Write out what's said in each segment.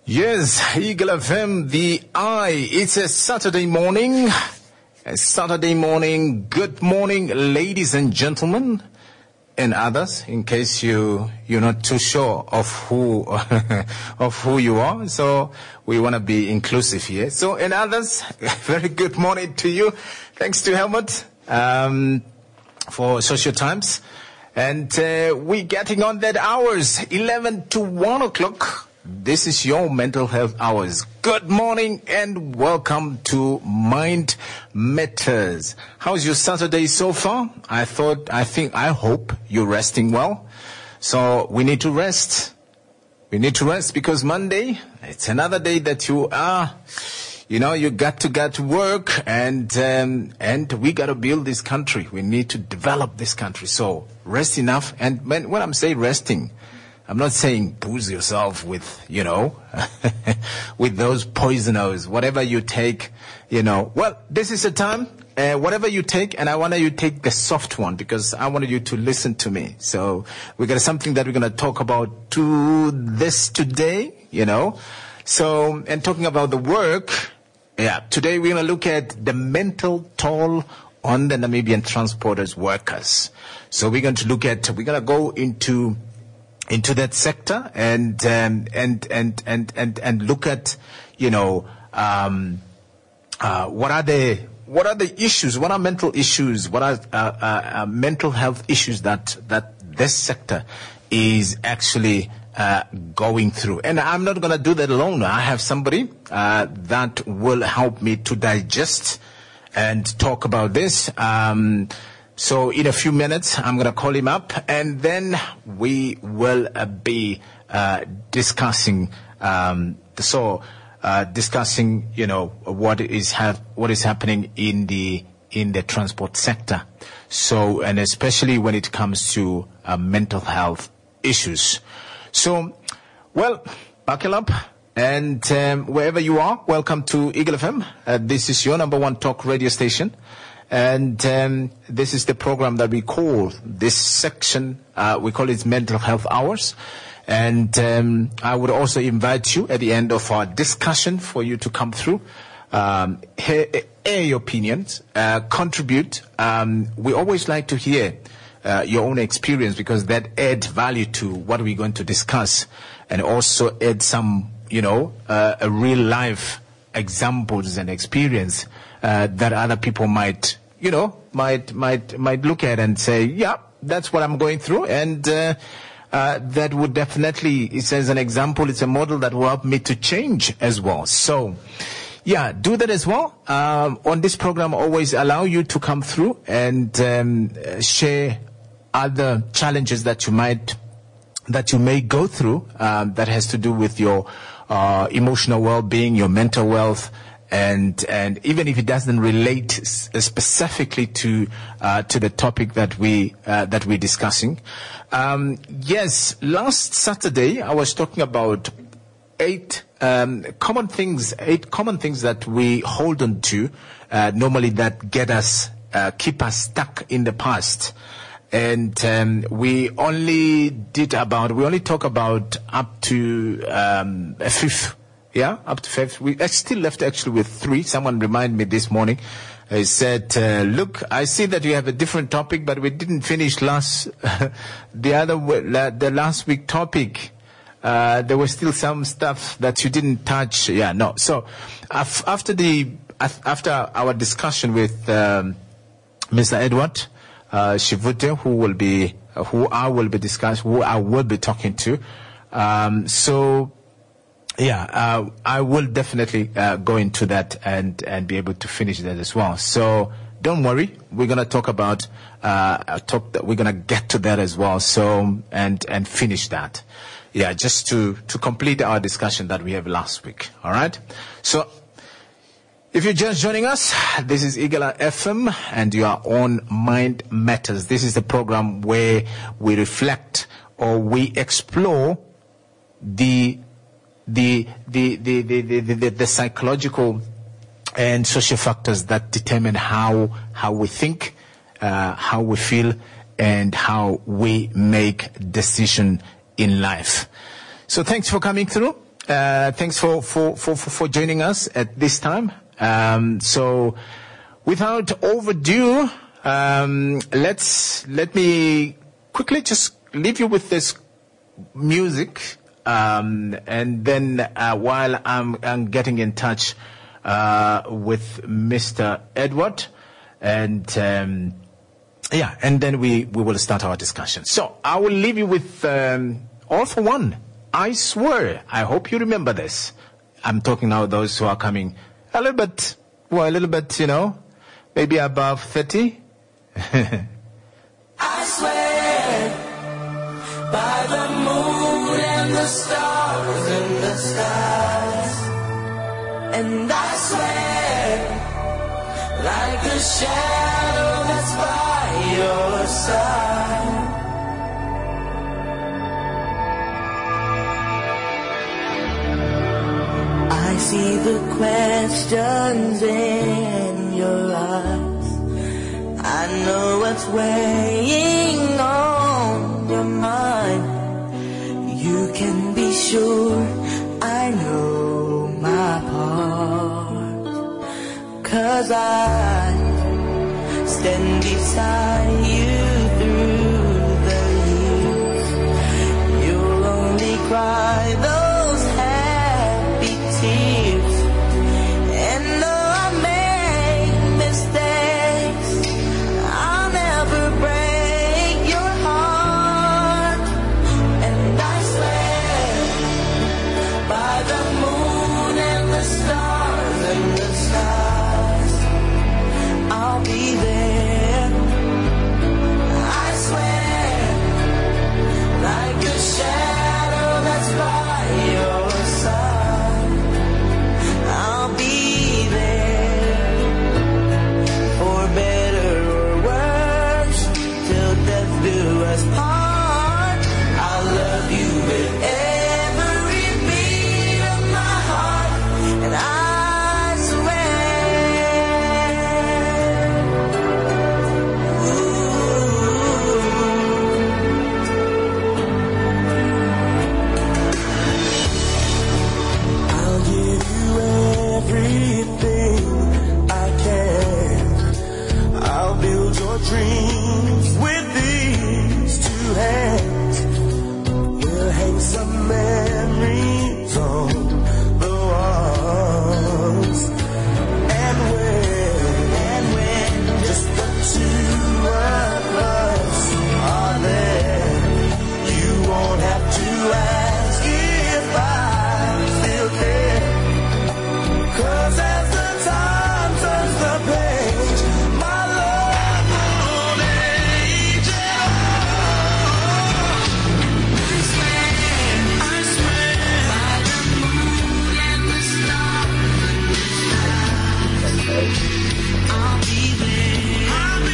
Yes, Eagle FM, the eye. It's a Saturday morning. Good morning, ladies and gentlemen, and others. In case you're not too sure of who of who you are, so we want to be inclusive here. So, and others, very good morning to you. Thanks to Helmut for Social Times, and we're getting on that hours 11 to 1 o'clock. This is your mental health hours. Good morning and welcome to Mind Matters. How's your Saturday so far? I hope you're resting well. So we need to rest. We need to rest because Monday, it's another day that you got to get to work and we got to build this country. We need to develop this country. So rest enough. And when I'm saying resting, I'm not saying booze yourself with, with those poisoners, whatever you take, Well, this is a time, whatever you take, and I want you to take the soft one because I wanted you to listen to me. So we got something that we're going to talk about today, So, and talking about the work, today we're going to look at the mental toll on the Namibian transporters workers. So we're going to go into that sector and look at, what are the issues, what are mental issues, what are mental health issues that this sector is actually going through. And I'm not going to do that alone. I have somebody that will help me to digest and talk about this. So in a few minutes, I'm going to call him up, and then we will be discussing, what is happening in the transport sector. So, and especially when it comes to mental health issues. So, well, buckle up. And wherever you are, welcome to Eagle FM. This is your number one talk radio station. And this is the program that we call this section, we call it Mental Health Hours. And I would also invite you at the end of our discussion for you to come through, hear your opinions, contribute. We always like to hear your own experience because that adds value to what we're going to discuss, and also add some, a real life examples and experience that other people might look at and say, yeah, that's what I'm going through, and that would definitely, it's as an example, it's a model that will help me to change as well. So, yeah, do that as well. On this program, always allow you to come through and share other challenges that you may go through that has to do with your emotional well-being, your mental wealth, and even if it doesn't relate specifically to the topic that we're discussing. Yes, last Saturday I was talking about eight common things that we hold on to normally that keep us stuck in the past. And we only talk about up to a fifth. Yeah, up to 5. We still left actually with 3. Someone reminded me this morning. He said, look, I see that you have a different topic, but we didn't finish the last week topic. There was still some stuff that you didn't touch. Yeah, no. So after our discussion with Mr. Edward Shivute, who I will be talking to. I will definitely go into that and be able to finish that as well. So don't worry, we're gonna talk about we're gonna get to that as well. So and finish that. Yeah, just to complete our discussion that we have last week. All right. So if you're just joining us, this is Eagle FM, and you are on Mind Matters. This is the program where we reflect or we explore the psychological and social factors that determine how we think, how we feel, and how we make decisions in life. So thanks for coming through. Thanks for joining us at this time. So, without overdue, let me quickly just leave you with this music, and then while I'm getting in touch with Mr. Edward, and and then we will start our discussion. So I will leave you with All for One. I swear. I hope you remember this. I'm talking now those who are coming a little bit, maybe above 30. I swear by the moon and the stars in the skies, and I swear like a shadow that's by your side. I see the questions in your eyes. I know what's weighing on your mind. You can be sure I know my part, 'cause I stand beside you through the years. You'll only cry those happy tears. And though I make mistakes, I'll never break your heart. And I swear by the moon and the stars and the stars, I'll be there. I swear like a shadow that's by your side. I'll be there for better or worse, till death do us part. I'll love you with every beat of my heart, and I swear. I'll give you everything I can. I'll build your dreams with these two hands. We'll hang some memories on the walls. And when just the two of us are there, you won't have to ask if I still care. 'Cause as the time turns the page, my love won't age at all. I swear by the moon and the stars and the stars, I'll be there.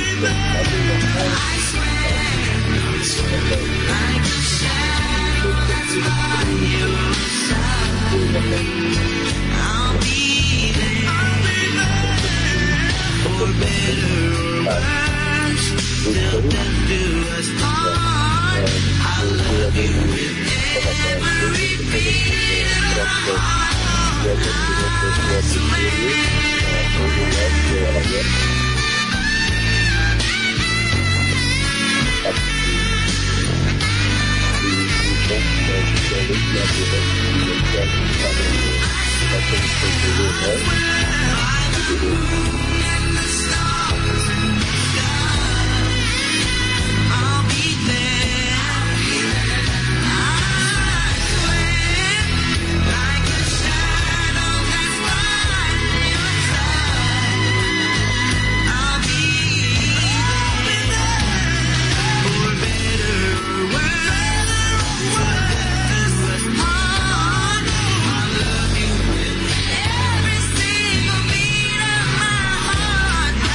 I swear like a shadow that's by your side. I'll be there for better or worse, till death do us part. I love you with every beat of my heart. I swear. I'll be there. I swear, like a shadow that's by your side. I'll be there for better or worse. I love you with every single beat of my heart. I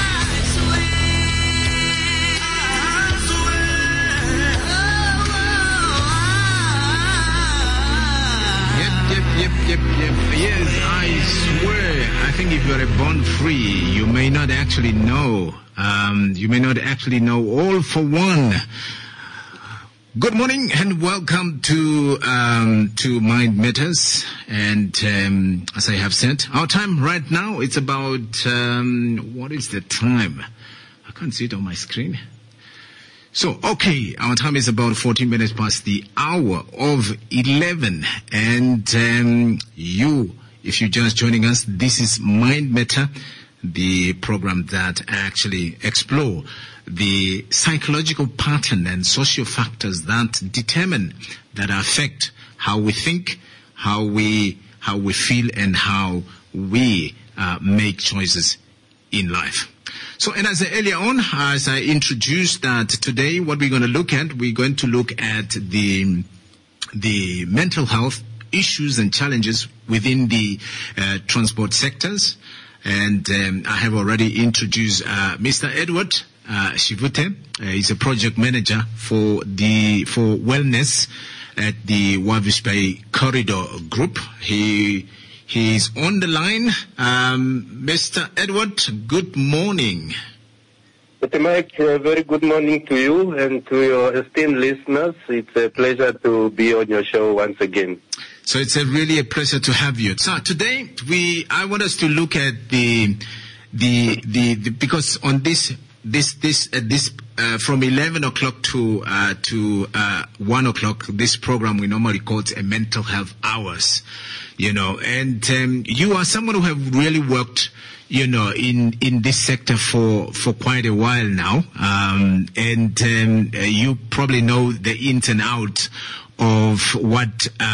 Yep. Yes, I swear. I think if you're born free, you may not actually know. All for One. Good morning and welcome to Mind Matters. And as I have said, our time right now, it's about, what is the time? I can't see it on my screen. So, okay, our time is about 14 minutes past the hour of 11. And if you're just joining us, this is Mind Matter, the program that actually explore the psychological pattern and social factors that determine, that affect how we think, how we feel, and how we make choices in life. So, and as earlier on, as I introduced that today, what we're going to look at the mental health issues and challenges within the transport sectors. And I have already introduced Mr. Edward Shivute. He's a project manager for wellness at the Walvis Bay Corridor Group. He's on the line. Mr. Edward, good morning. Mr. Mike, very good morning to you and to your esteemed listeners. It's a pleasure to be on your show once again. So it's really a pleasure to have you. So today I want us to look at the because on this from 11 o'clock to 1 o'clock, this program we normally call it a mental health hours, and you are someone who have really worked, in this sector for quite a while now, and you probably know the ins and outs of what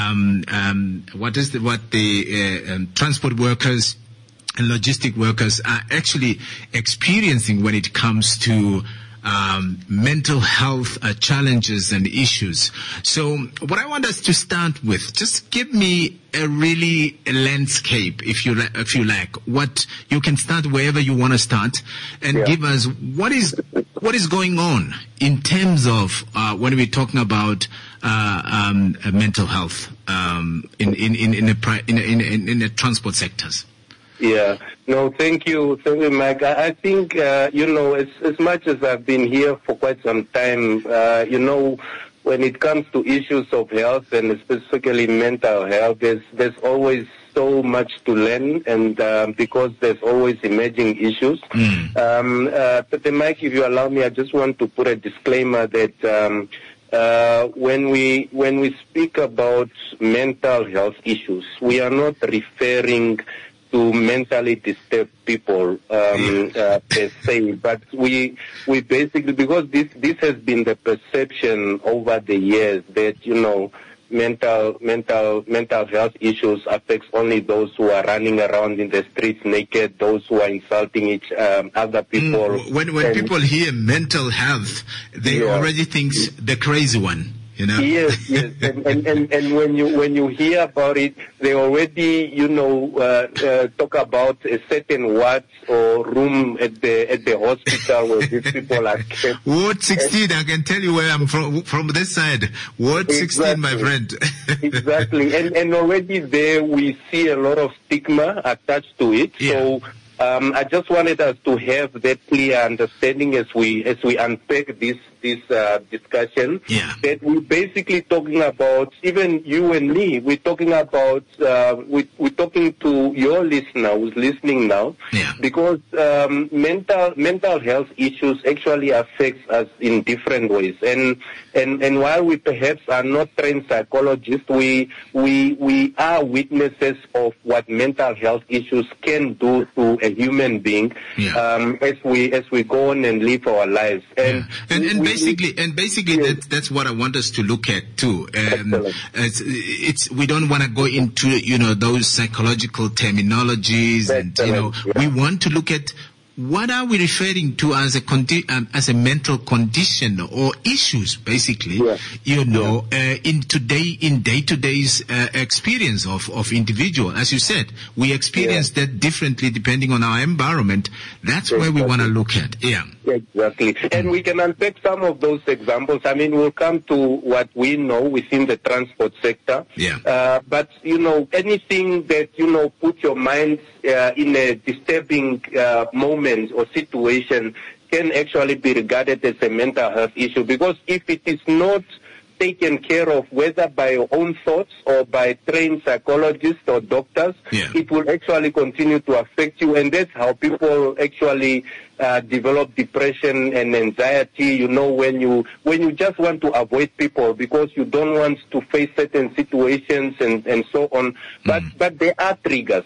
the transport workers and logistic workers are actually experiencing when it comes to mental health challenges and issues. So what I want us to start with, just give me a landscape, if you like. What you can start wherever you want to start, and give us what is going on in terms of when we're talking about mental health in the transport sectors. Yeah. No, thank you, Mike. I think as much as I've been here for quite some time, when it comes to issues of health and specifically mental health, there's always so much to learn, and because there's always emerging issues. But Mike, if you allow me, I just want to put a disclaimer that when we speak about mental health issues, we are not referring to mentally disturbed people per se, but we basically, because this has been the perception over the years that mental health issues affects only those who are running around in the streets naked, those who are insulting other people. When people hear mental health, they already think the crazy one. Yes, and when you hear about it, they already talk about a certain ward or room at the hospital where these people are kept. Ward 16, I can tell you where I'm from this side. Ward 16, my friend. Exactly, and already there we see a lot of stigma attached to it. Yeah. So I just wanted us to have that clear understanding as we unpack this discussion, that we're basically talking about, even you and me, we're talking about, we're talking to your listener who's listening now, because mental health issues actually affects us in different ways. And while we perhaps are not trained psychologists, we are witnesses of what mental health issues can do to a human being, as we go on and live our lives. And basically that's what I want us to look at too. We don't want to go into those psychological terminologies, we want to look at what are we referring to as a mental condition or issues, basically, in day-to-day's experience of individual. As you said, we experience that differently depending on our environment. That's where we want to look at. Exactly. And we can unpack some of those examples. I mean, we'll come to what we know within the transport sector. But, anything that, put your mind in a disturbing moment or situation can actually be regarded as a mental health issue, because if it is not taken care of, whether by your own thoughts or by trained psychologists or doctors, it will actually continue to affect you. And that's how people actually develop depression and anxiety, you know, when you just want to avoid people because you don't want to face certain situations and so on. But there are triggers.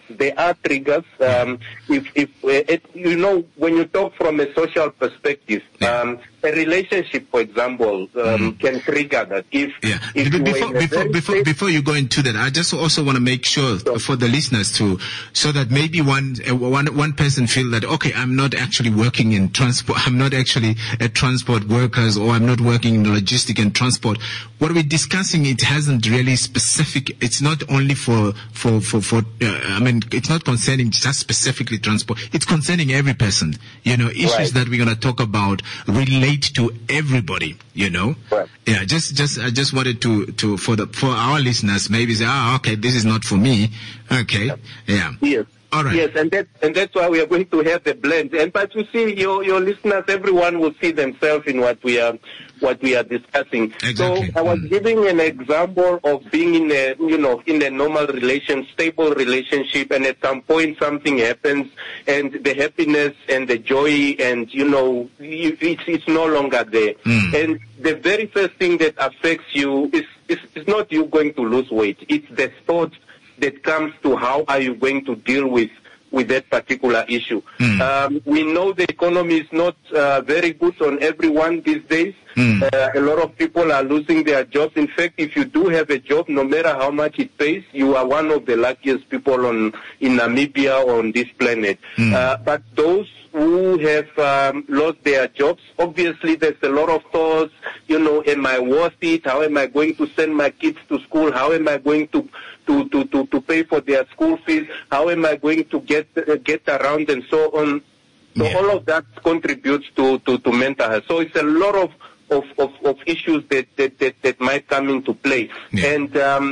You know, when you talk from a social perspective, a relationship, for example, can trigger that. Before you go into that, I just also want to make sure for the listeners too, so that maybe one person feel that, okay, I'm not actually working in transport, I'm not actually a transport workers, or I'm not working in logistic and transport. What we're discussing, it hasn't really specific. It's not only for it's not concerning just specifically transport. It's concerning every person. You know, issues that we're going to talk about relate to everybody. You know, I just wanted to for our listeners maybe say, okay, this is not for me. Okay, yes. All right. Yes, and that's why we are going to have the blend. And but you see, your listeners, everyone will see themselves in what we are discussing. Exactly. So I was giving an example of being in a normal stable relationship, and at some point something happens, and the happiness and the joy, and it's no longer there. And the very first thing that affects you is not you going to lose weight. It's the thought that comes to how are you going to deal with that particular issue. We know the economy is not very good on everyone these days. A lot of people are losing their jobs. In fact, if you do have a job, no matter how much it pays, you are one of the luckiest people in Namibia or on this planet. But those who have lost their jobs, obviously there's a lot of thoughts, am I worth it? How am I going to send my kids to school? How am I going to pay for their school fees? How am I going to get around and so on? So all of that contributes to mental health. So it's a lot of issues that might come into play. And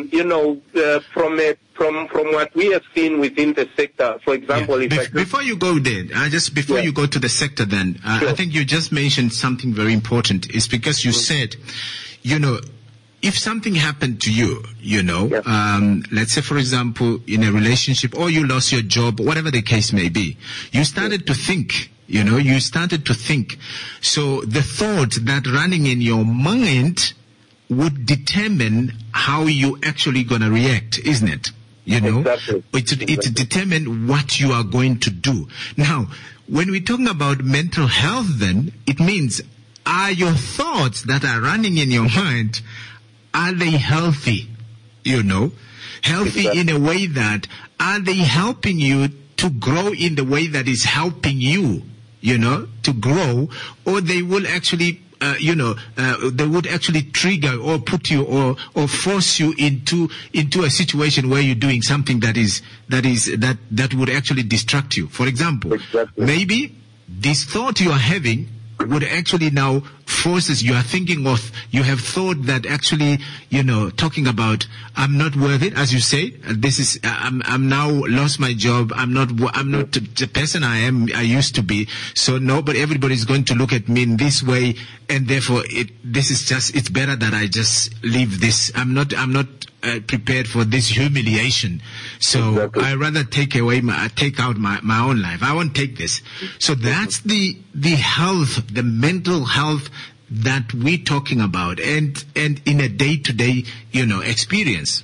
from what we have seen within the sector, for example, before you go there, you go to the sector, then I think you just mentioned something very important. It's because you said, if something happened to you, let's say, for example, in a relationship, or you lost your job, whatever the case may be, you started to think. So the thought that running in your mind would determine how you actually going to react, isn't it? Exactly. It determine what you are going to do. Now, when we're talking about mental health, then it means, are your thoughts that are running in your mind, are they healthy? Healthy in a way that, are they helping you to grow in the way that is helping you, to grow, or they will actually, they would actually trigger or put you or force you into a situation where you're doing something that would actually distract you. For example, maybe this thought you are having would actually now forces you are thinking of, you have thought that actually, talking about, I'm not worth it, as you say, I'm now lost my job, I'm not the person I used to be, so everybody's going to look at me in this way, and therefore it's better that I just leave this. I'm not prepared for this humiliation, so I rather take out my own life. I won't take this. So that's the health, the mental health that we're talking about, and in a day-to-day experience.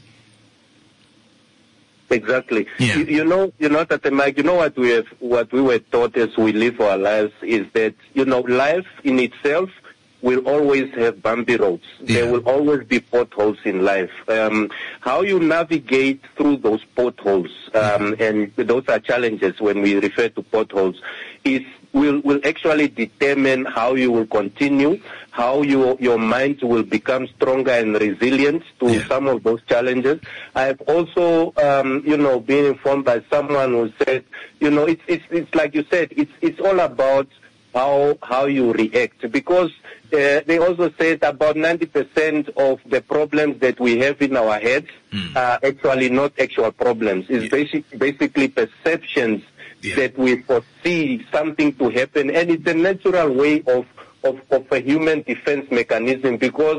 Exactly. Tate Mike, what we were taught as we live our lives is that life in itself will always have bumpy roads. There will always be potholes in life. How you navigate through those potholes, and those are challenges when we refer to potholes, will actually determine how you will continue, how your mind will become stronger and resilient to some of those challenges. I have also, been informed by someone who said, it's like you said, it's all about how you react, because they also said about 90% of the problems that we have in our heads are actually not actual problems. It's basically perceptions that we foresee something to happen, and it's a natural way of a human defense mechanism, because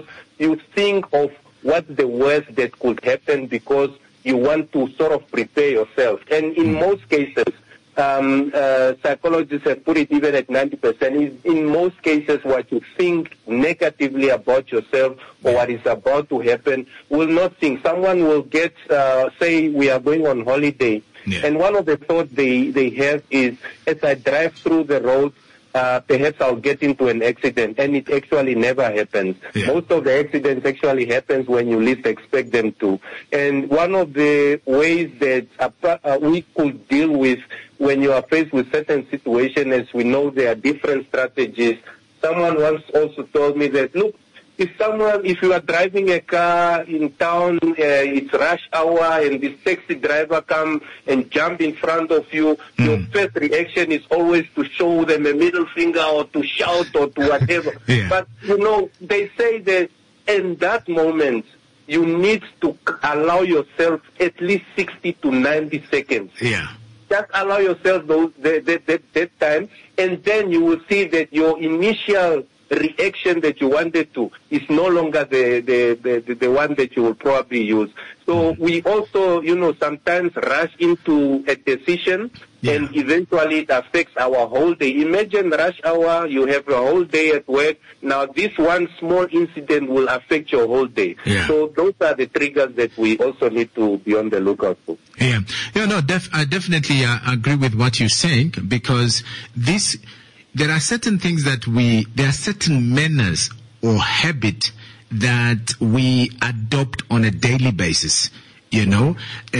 you think of what's the worst that could happen because you want to sort of prepare yourself. And in most cases, psychologists have put it even at 90%, is in most cases what you think negatively about yourself or what is about to happen will not think. Someone will get, say we are going on holiday, and one of the thoughts they have is, as I drive through the road, perhaps I'll get into an accident, and it actually never happens. Most of the accidents actually happens when you least expect them to. And one of the ways that we could deal with when you are faced with certain situations, as we know there are different strategies. Someone once also told me that, look, if you are driving a car in town, it's rush hour, and this taxi driver come and jump in front of you, your first reaction is always to show them a middle finger or to shout or to whatever. But, they say that in that moment, you need to allow yourself at least 60 to 90 seconds. Just allow yourself that time, and then you will see that your initial reaction that you wanted to is no longer the one that you will probably use. So we also, sometimes rush into a decision and eventually it affects our whole day. Imagine rush hour, you have a whole day at work. Now this one small incident will affect your whole day. So those are the triggers that we also need to be on the lookout for. I definitely agree with what you're saying, because there are certain things there are certain manners or habit that we adopt on a daily basis, and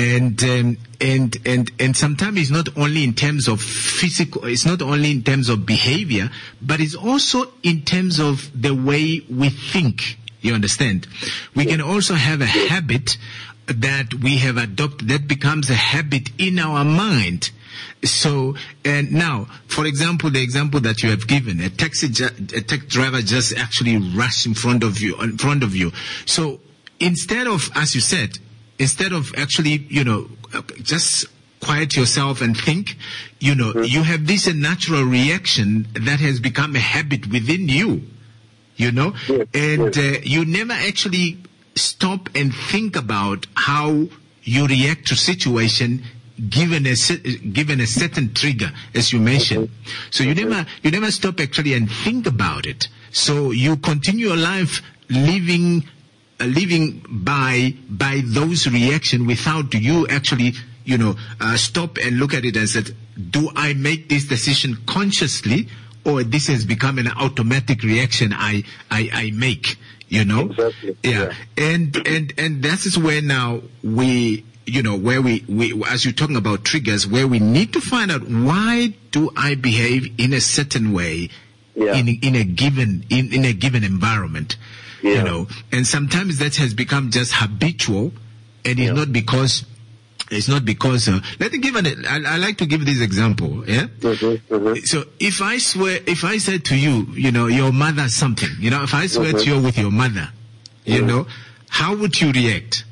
sometimes it's not only in terms of physical, it's not only in terms of behavior, but it's also in terms of the way we think. You understand? We can also have a habit that we have adopted that becomes a habit in our mind. So, and now, for example, the example that you have given, a taxi driver just actually rushed in front of you. So, instead of, as you said, instead of actually, just quiet yourself and think, you have this natural reaction that has become a habit within you, and you never actually stop and think about how you react to situation given a certain trigger, as you mentioned. So you never stop actually and think about it. So you continue your life living by those reactions without you actually stop and look at it and say, do I make this decision consciously, or this has become an automatic reaction I make? Exactly. And that is where now we, where we, as you're talking about triggers, where we need to find out, why do I behave in a certain way in a given environment, and sometimes that has become just habitual, and it's not because. It's not because. Let me give I like to give this example. So if I said to you, your mother something, if I swear to you with your mother, how would you react?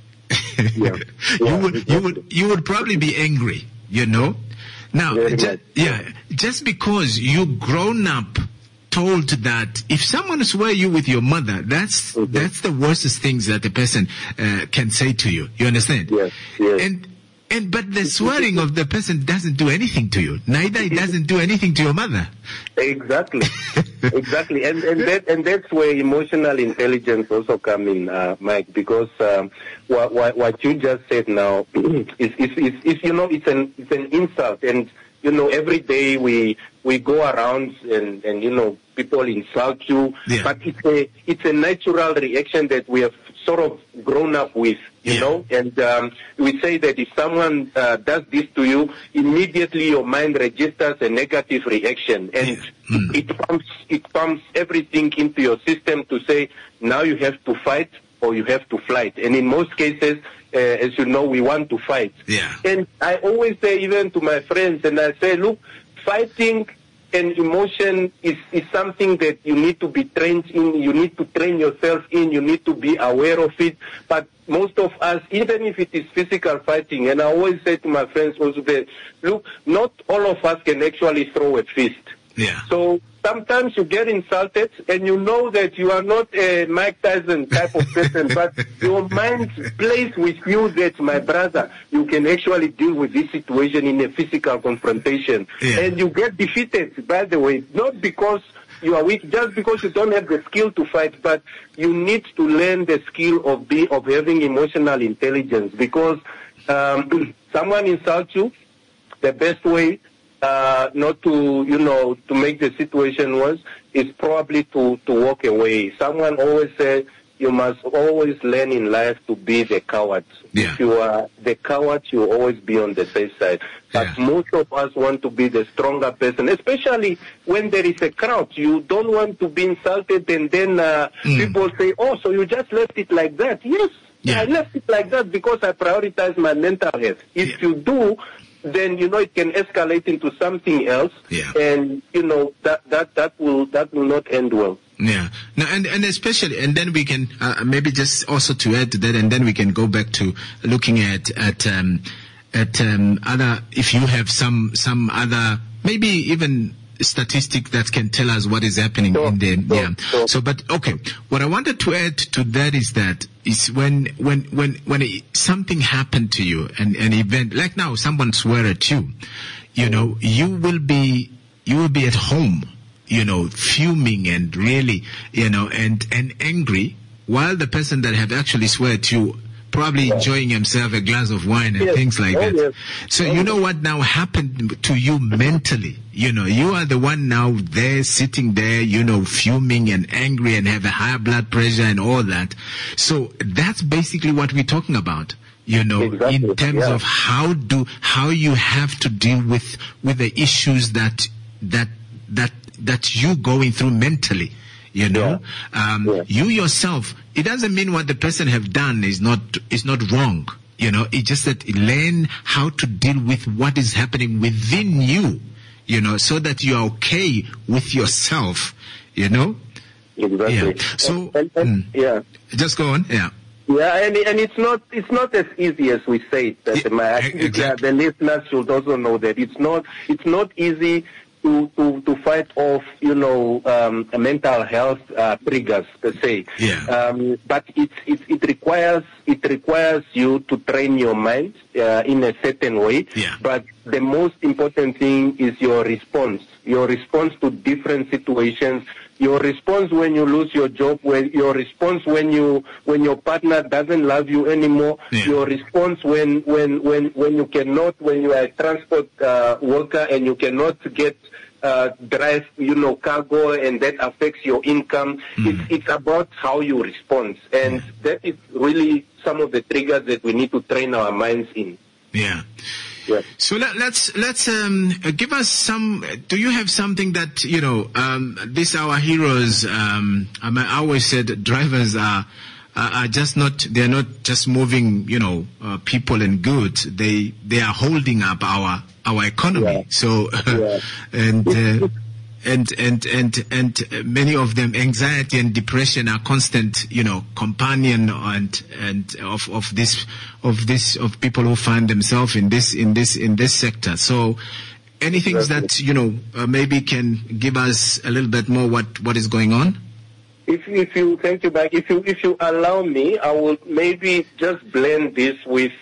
You would probably be angry, Now, just because you grown up told that if someone swear you with your mother, that's the worstest things that a person can say to you. You understand? But the swearing of the person doesn't do anything to you. Neither it doesn't do anything to your mother. Exactly. And that's where emotional intelligence also come in, Mike, because what you just said now is it's an insult, and every day we go around and people insult you, but it's a natural reaction that we have sort of grown up with, and we say that if someone does this to you, immediately your mind registers a negative reaction, and it pumps everything into your system to say, now you have to fight or you have to flight. And in most cases, as you know, we want to fight. And I always say, even to my friends, and I say, look, fighting and emotion is something that you need to be trained in, you need to train yourself in, you need to be aware of it. But most of us, even if it is physical fighting, and I always say to my friends also that, look, not all of us can actually throw a fist. So sometimes you get insulted and you know that you are not a Mike Tyson type of person, but your mind plays with you that, my brother, you can actually deal with this situation in a physical confrontation. Yeah. And you get defeated, by the way, not because you are weak, just because you don't have the skill to fight, but you need to learn the skill of having emotional intelligence, because someone insults you, the best way not to, to make the situation worse is probably to walk away. Someone always said you must always learn in life to be the coward. Yeah. If you are the coward, you always be on the safe side. But most of us want to be the stronger person, especially when there is a crowd. You don't want to be insulted and then people say, oh, so you just left it like that. Yes, I left it like that because I prioritize my mental health. If you do, then it can escalate into something else, and that will not end well. Yeah. Now, and especially, and then we can maybe just also to add to that, and then we can go back to looking at other. If you have some other, maybe even statistic that can tell us what is happening in the So, but okay, what I wanted to add to that is when something happened to you, an event like now, someone swear at you, you will be at home, fuming and really, and angry, while the person that have actually swear at you probably enjoying himself a glass of wine and things like that. Yes. So you know what now happened to you mentally? You are the one now there, sitting there, fuming and angry and have a higher blood pressure and all that. So that's basically what we're talking about. Exactly. In terms of how you have to deal with the issues that you're going through mentally. You yourself, it doesn't mean what the person have done is not wrong. It's just that learn how to deal with what is happening within you, so that you are okay with yourself, Exactly. Yeah. So, just go on. Yeah. Yeah, and it's not as easy as we say it. The listeners should also know that it's not easy to fight off, mental health triggers per se. Yeah. But it requires you to train your mind in a certain way. Yeah. But the most important thing is your response to different situations. Your response when you lose your job, your response when your partner doesn't love you anymore, your response when you are a transport worker and you cannot get drive, cargo, and that affects your income. It's about how you respond, and that is really some of the triggers that we need to train our minds in. Yeah. Yes. So let's give us some. Do you have something that these our heroes? I always said drivers are just not. They are not just moving, people and goods. They are holding up our economy. Yeah. So and many of them, anxiety and depression are constant, companion and of people who find themselves in this sector. So any things that maybe can give us a little bit more what is going on? If you thank you back. If you allow me, I will maybe just blend this with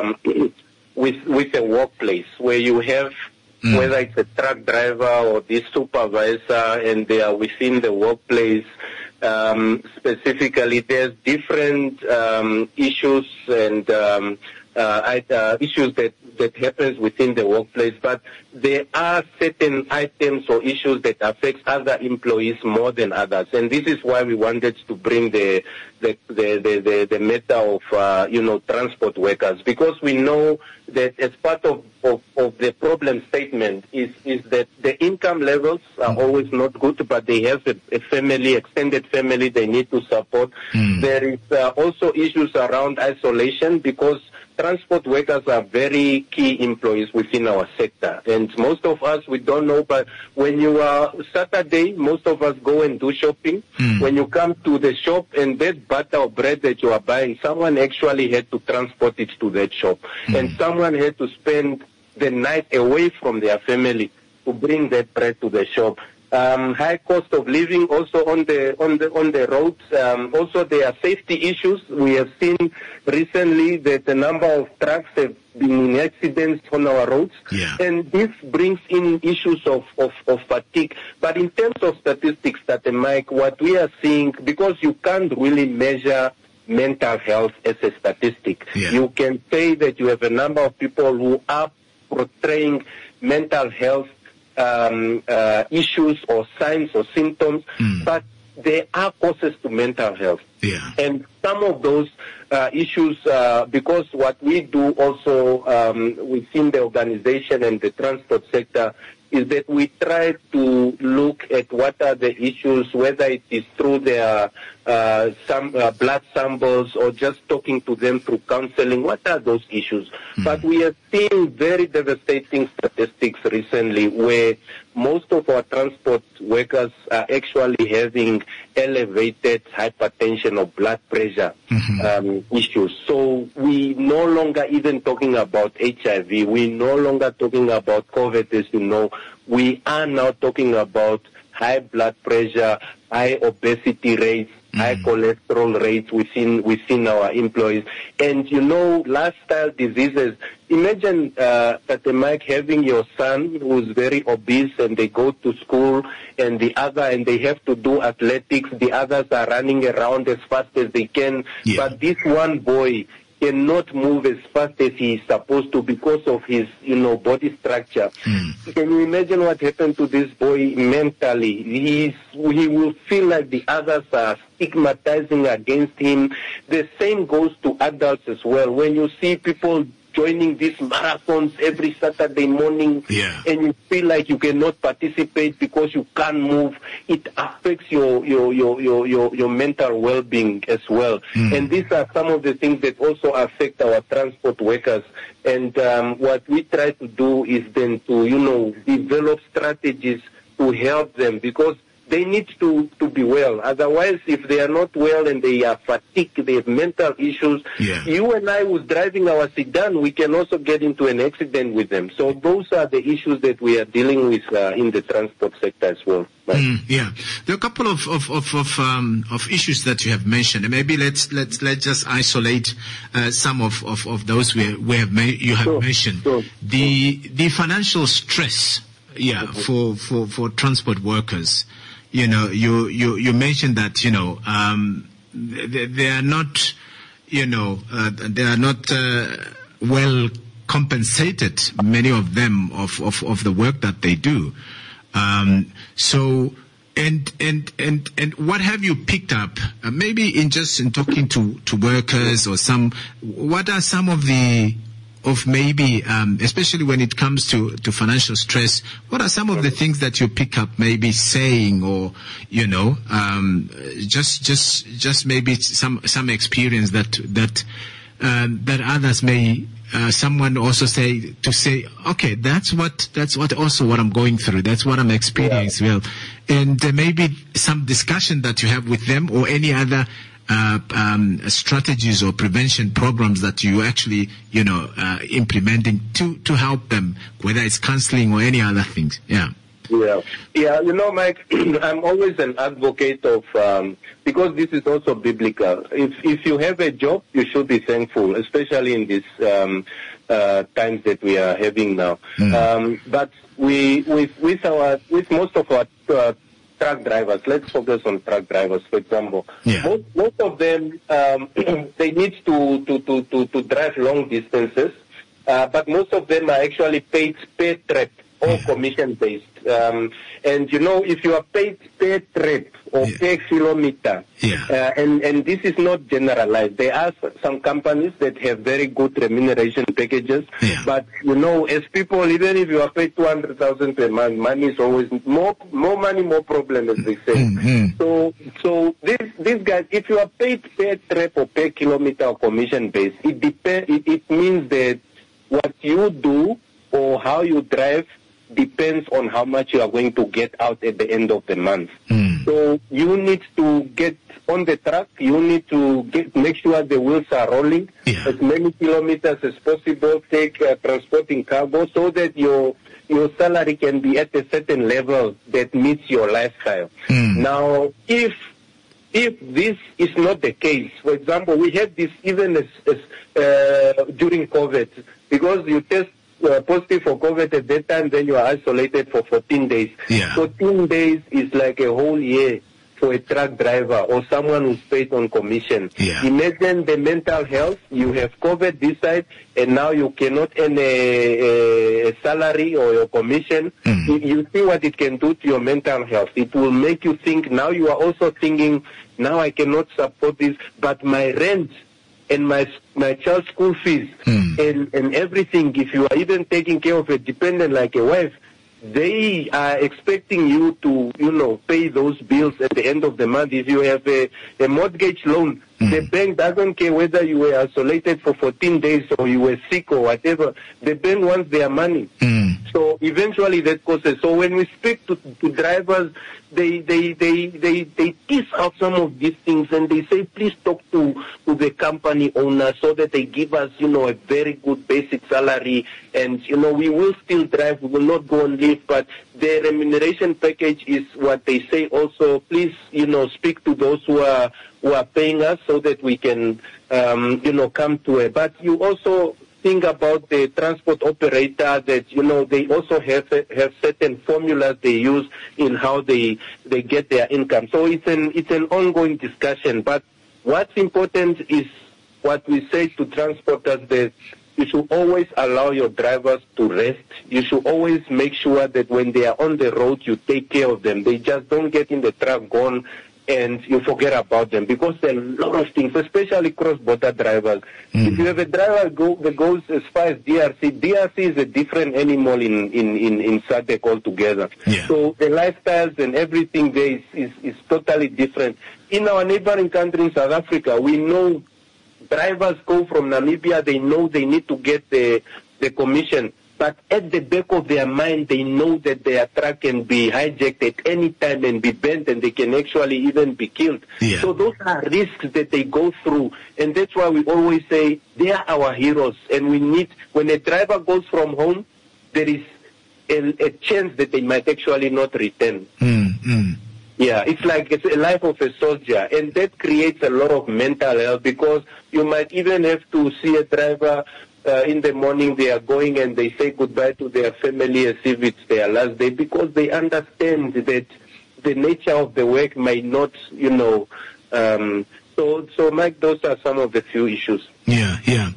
a workplace where you have whether it's a truck driver or this supervisor, and they are within the workplace. Specifically, there's different issues and issues that happens within the workplace, but there are certain items or issues that affect other employees more than others, and this is why we wanted to bring the matter of transport workers, because we know that as part of the problem statement is that the income levels are always not good, but they have a family, extended family they need to support. There is also issues around isolation, because transport workers are very key employees within our sector, and most of us, we don't know, but when you are Saturday, most of us go and do shopping. When you come to the shop, and that butter or bread that you are buying, someone actually had to transport it to that shop, and someone had to spend the night away from their family to bring that bread to the shop. high cost of living also on the roads. Also, there are safety issues. We have seen recently that the number of trucks have been in accidents on our roads, and this brings in issues of fatigue. But in terms of statistics, Mike, what we are seeing, because you can't really measure mental health as a statistic. You can say that you have a number of people who are portraying mental health issues or signs or symptoms, but there are causes to mental health. And some of those issues, because what we do also within the organization and the transport sector is that we try to look at what are the issues, whether it is through their some blood samples or just talking to them through counseling. What are those issues? But we have seen very devastating statistics recently where most of our transport workers are actually having elevated hypertension or blood pressure issues. So we no longer even talking about HIV. We no longer talking about COVID, as you know. We are now talking about high blood pressure, high obesity rates, high cholesterol rates within our employees. And you know, lifestyle diseases. Imagine, Mike, having your son who's very obese and they go to school and they have to do athletics. The others are running around as fast as they can. But this one boy cannot move as fast as he is supposed to because of his, body structure. Can you imagine what happened to this boy mentally? He will feel like the others are stigmatizing against him. The same goes to adults as well. When you see people joining these marathons every Saturday morning, and you feel like you cannot participate because you can't move, it affects your mental well-being as well. And these are some of the things that also affect our transport workers. And what we try to do is then to, develop strategies to help them, because they need to be well. Otherwise, if they are not well and they are fatigued, they have mental issues, you and I who's driving our sedan, we can also get into an accident with them. So those are the issues that we are dealing with in the transport sector as well. There are a couple of issues that you have mentioned, and maybe let's just isolate some of those you have mentioned. The financial stress, for transport workers. You mentioned that, they are not well compensated, many of them, of the work that they do. So, and what have you picked up, maybe in talking to workers or what are some of maybe, especially when it comes to financial stress, what are some of the things that you pick up maybe saying, or, just maybe some experience that others may, someone also say, okay, that's what also what I'm going through. That's what I'm experiencing. Well, and maybe some discussion that you have with them, or any other strategies or prevention programs that you actually, implementing to help them, whether it's counseling or any other things. Mike, I'm always an advocate of, because this is also biblical. If you have a job, you should be thankful, especially in these times that we are having now. But with most of our truck drivers, let's focus on truck drivers, for example. Most of them, they need to drive long distances, but most of them are actually paid per trip or commission-based. And, if you are paid per trip or per kilometer, and this is not generalized. There are some companies that have very good remuneration packages, but, as people, even if you are paid 200,000 per month, money is always more money, more problem, as they say. So these guys, if you are paid per trip or per kilometer or commission-based, it means that what you do or how you drive depends on how much you are going to get out at the end of the month. So you need to get on the truck. You need to make sure the wheels are rolling as many kilometers as possible. Take transporting cargo so that your your salary can be at a certain level that meets your lifestyle. Now, if this is not the case, for example, we had this even as during COVID, because you test positive for COVID at that time, then you are isolated for 14 days. Yeah. 14 days is like a whole year for a truck driver or someone who's paid on commission. Yeah. Imagine the mental health. You have COVID this side, and now you cannot earn a salary or your commission. You see what it can do to your mental health. It will make you think, now you are also thinking, now I cannot support this, but my rent and my child's school fees and everything, if you are even taking care of a dependent like a wife, they are expecting you to, pay those bills at the end of the month. If you have a mortgage loan, the bank doesn't care whether you were isolated for 14 days or you were sick or whatever. The bank wants their money. So eventually that causes. So when we speak to drivers, they tease out some of these things and they say, please talk to the company owner so that they give us, a very good basic salary, and we will still drive, we will not go on leave, but the remuneration package is what they say. Also, please, speak to those who are paying us so that we can, come to it. But you also think about the transport operator that, they also have certain formulas they use in how they get their income. So it's an ongoing discussion. But what's important is what we say to transporters, that you should always allow your drivers to rest. You should always make sure that when they are on the road, you take care of them. They just don't get in the truck, gone, and you forget about them, because there are a lot of things, especially cross-border drivers. If you have a driver that goes as far as DRC is a different animal in SADC altogether. Yeah. So the lifestyles and everything there is totally different. In our neighboring country, in South Africa, we know drivers go from Namibia, they know they need to get the commission. But at the back of their mind, they know that their truck can be hijacked at any time and be bent, and they can actually even be killed. Yeah. So those are risks that they go through. And that's why we always say they are our heroes. And we need, when a driver goes from home, there is a chance that they might actually not return. Yeah, it's a life of a soldier. And that creates a lot of mental health, because you might even have to see a driver in the morning, they are going and they say goodbye to their family as if it's their last day, because they understand that the nature of the work might not, So, Mike, those are some of the few issues. Yeah.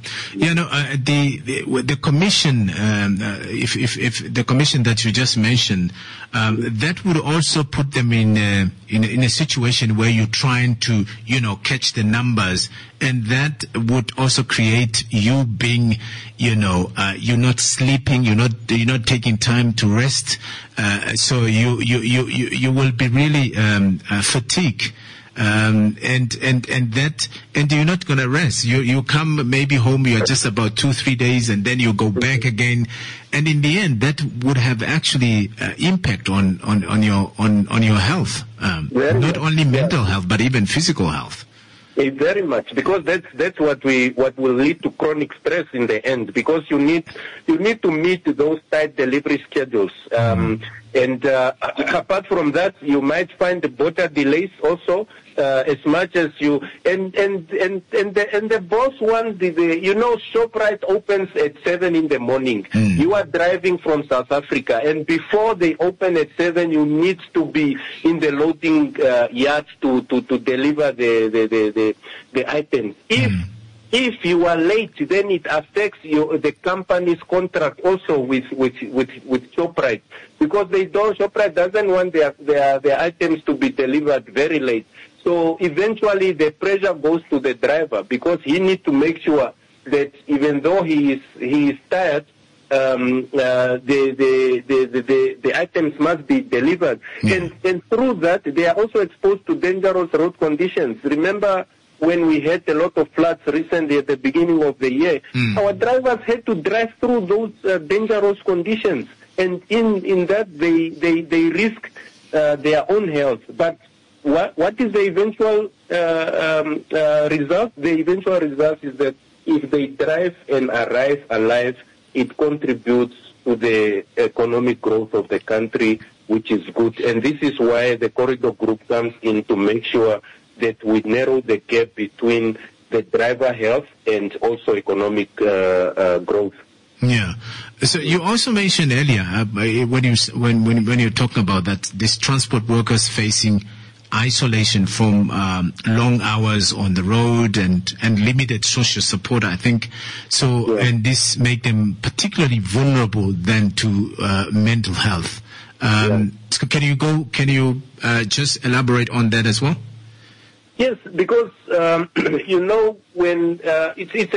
The commission, if the commission that you just mentioned, that would also put them in a situation where you're trying to, catch the numbers, and that would also create you being, you're not sleeping, you're not taking time to rest, so you will be really fatigued. And you're not going to rest. You come maybe home, you're just about 2-3 days, and then you go back again. And in the end, that would have actually impact on your health. Not only mental health, but even physical health. Very much, because that's what will lead to chronic stress in the end, because you need to meet those tight delivery schedules. And apart from that, you might find the border delays also, as much as you and the boss wants ShopRite opens at 7 in the morning. You are driving from South Africa, and before they open at 7, you need to be in the loading yards to deliver the items. If you are late, then it affects the company's contract also with ShopRite, because ShopRite doesn't want their items to be delivered very late. So eventually the pressure goes to the driver, because he needs to make sure that even though he is tired, the items must be delivered. And through that, they are also exposed to dangerous road conditions. Remember, when we had a lot of floods recently at the beginning of the year, our drivers had to drive through those dangerous conditions, and in that they risk their own health. But what is the eventual result? The eventual result is that if they drive and arrive alive, it contributes to the economic growth of the country, which is good. And this is why the corridor group comes in to make sure that we narrow the gap between the driver health and also economic growth. Yeah. So you also mentioned earlier when you're talking about that, these transport workers facing isolation from long hours on the road and limited social support, I think. So, and this make them particularly vulnerable then to mental health. So can you just elaborate on that as well? Yes, because when it's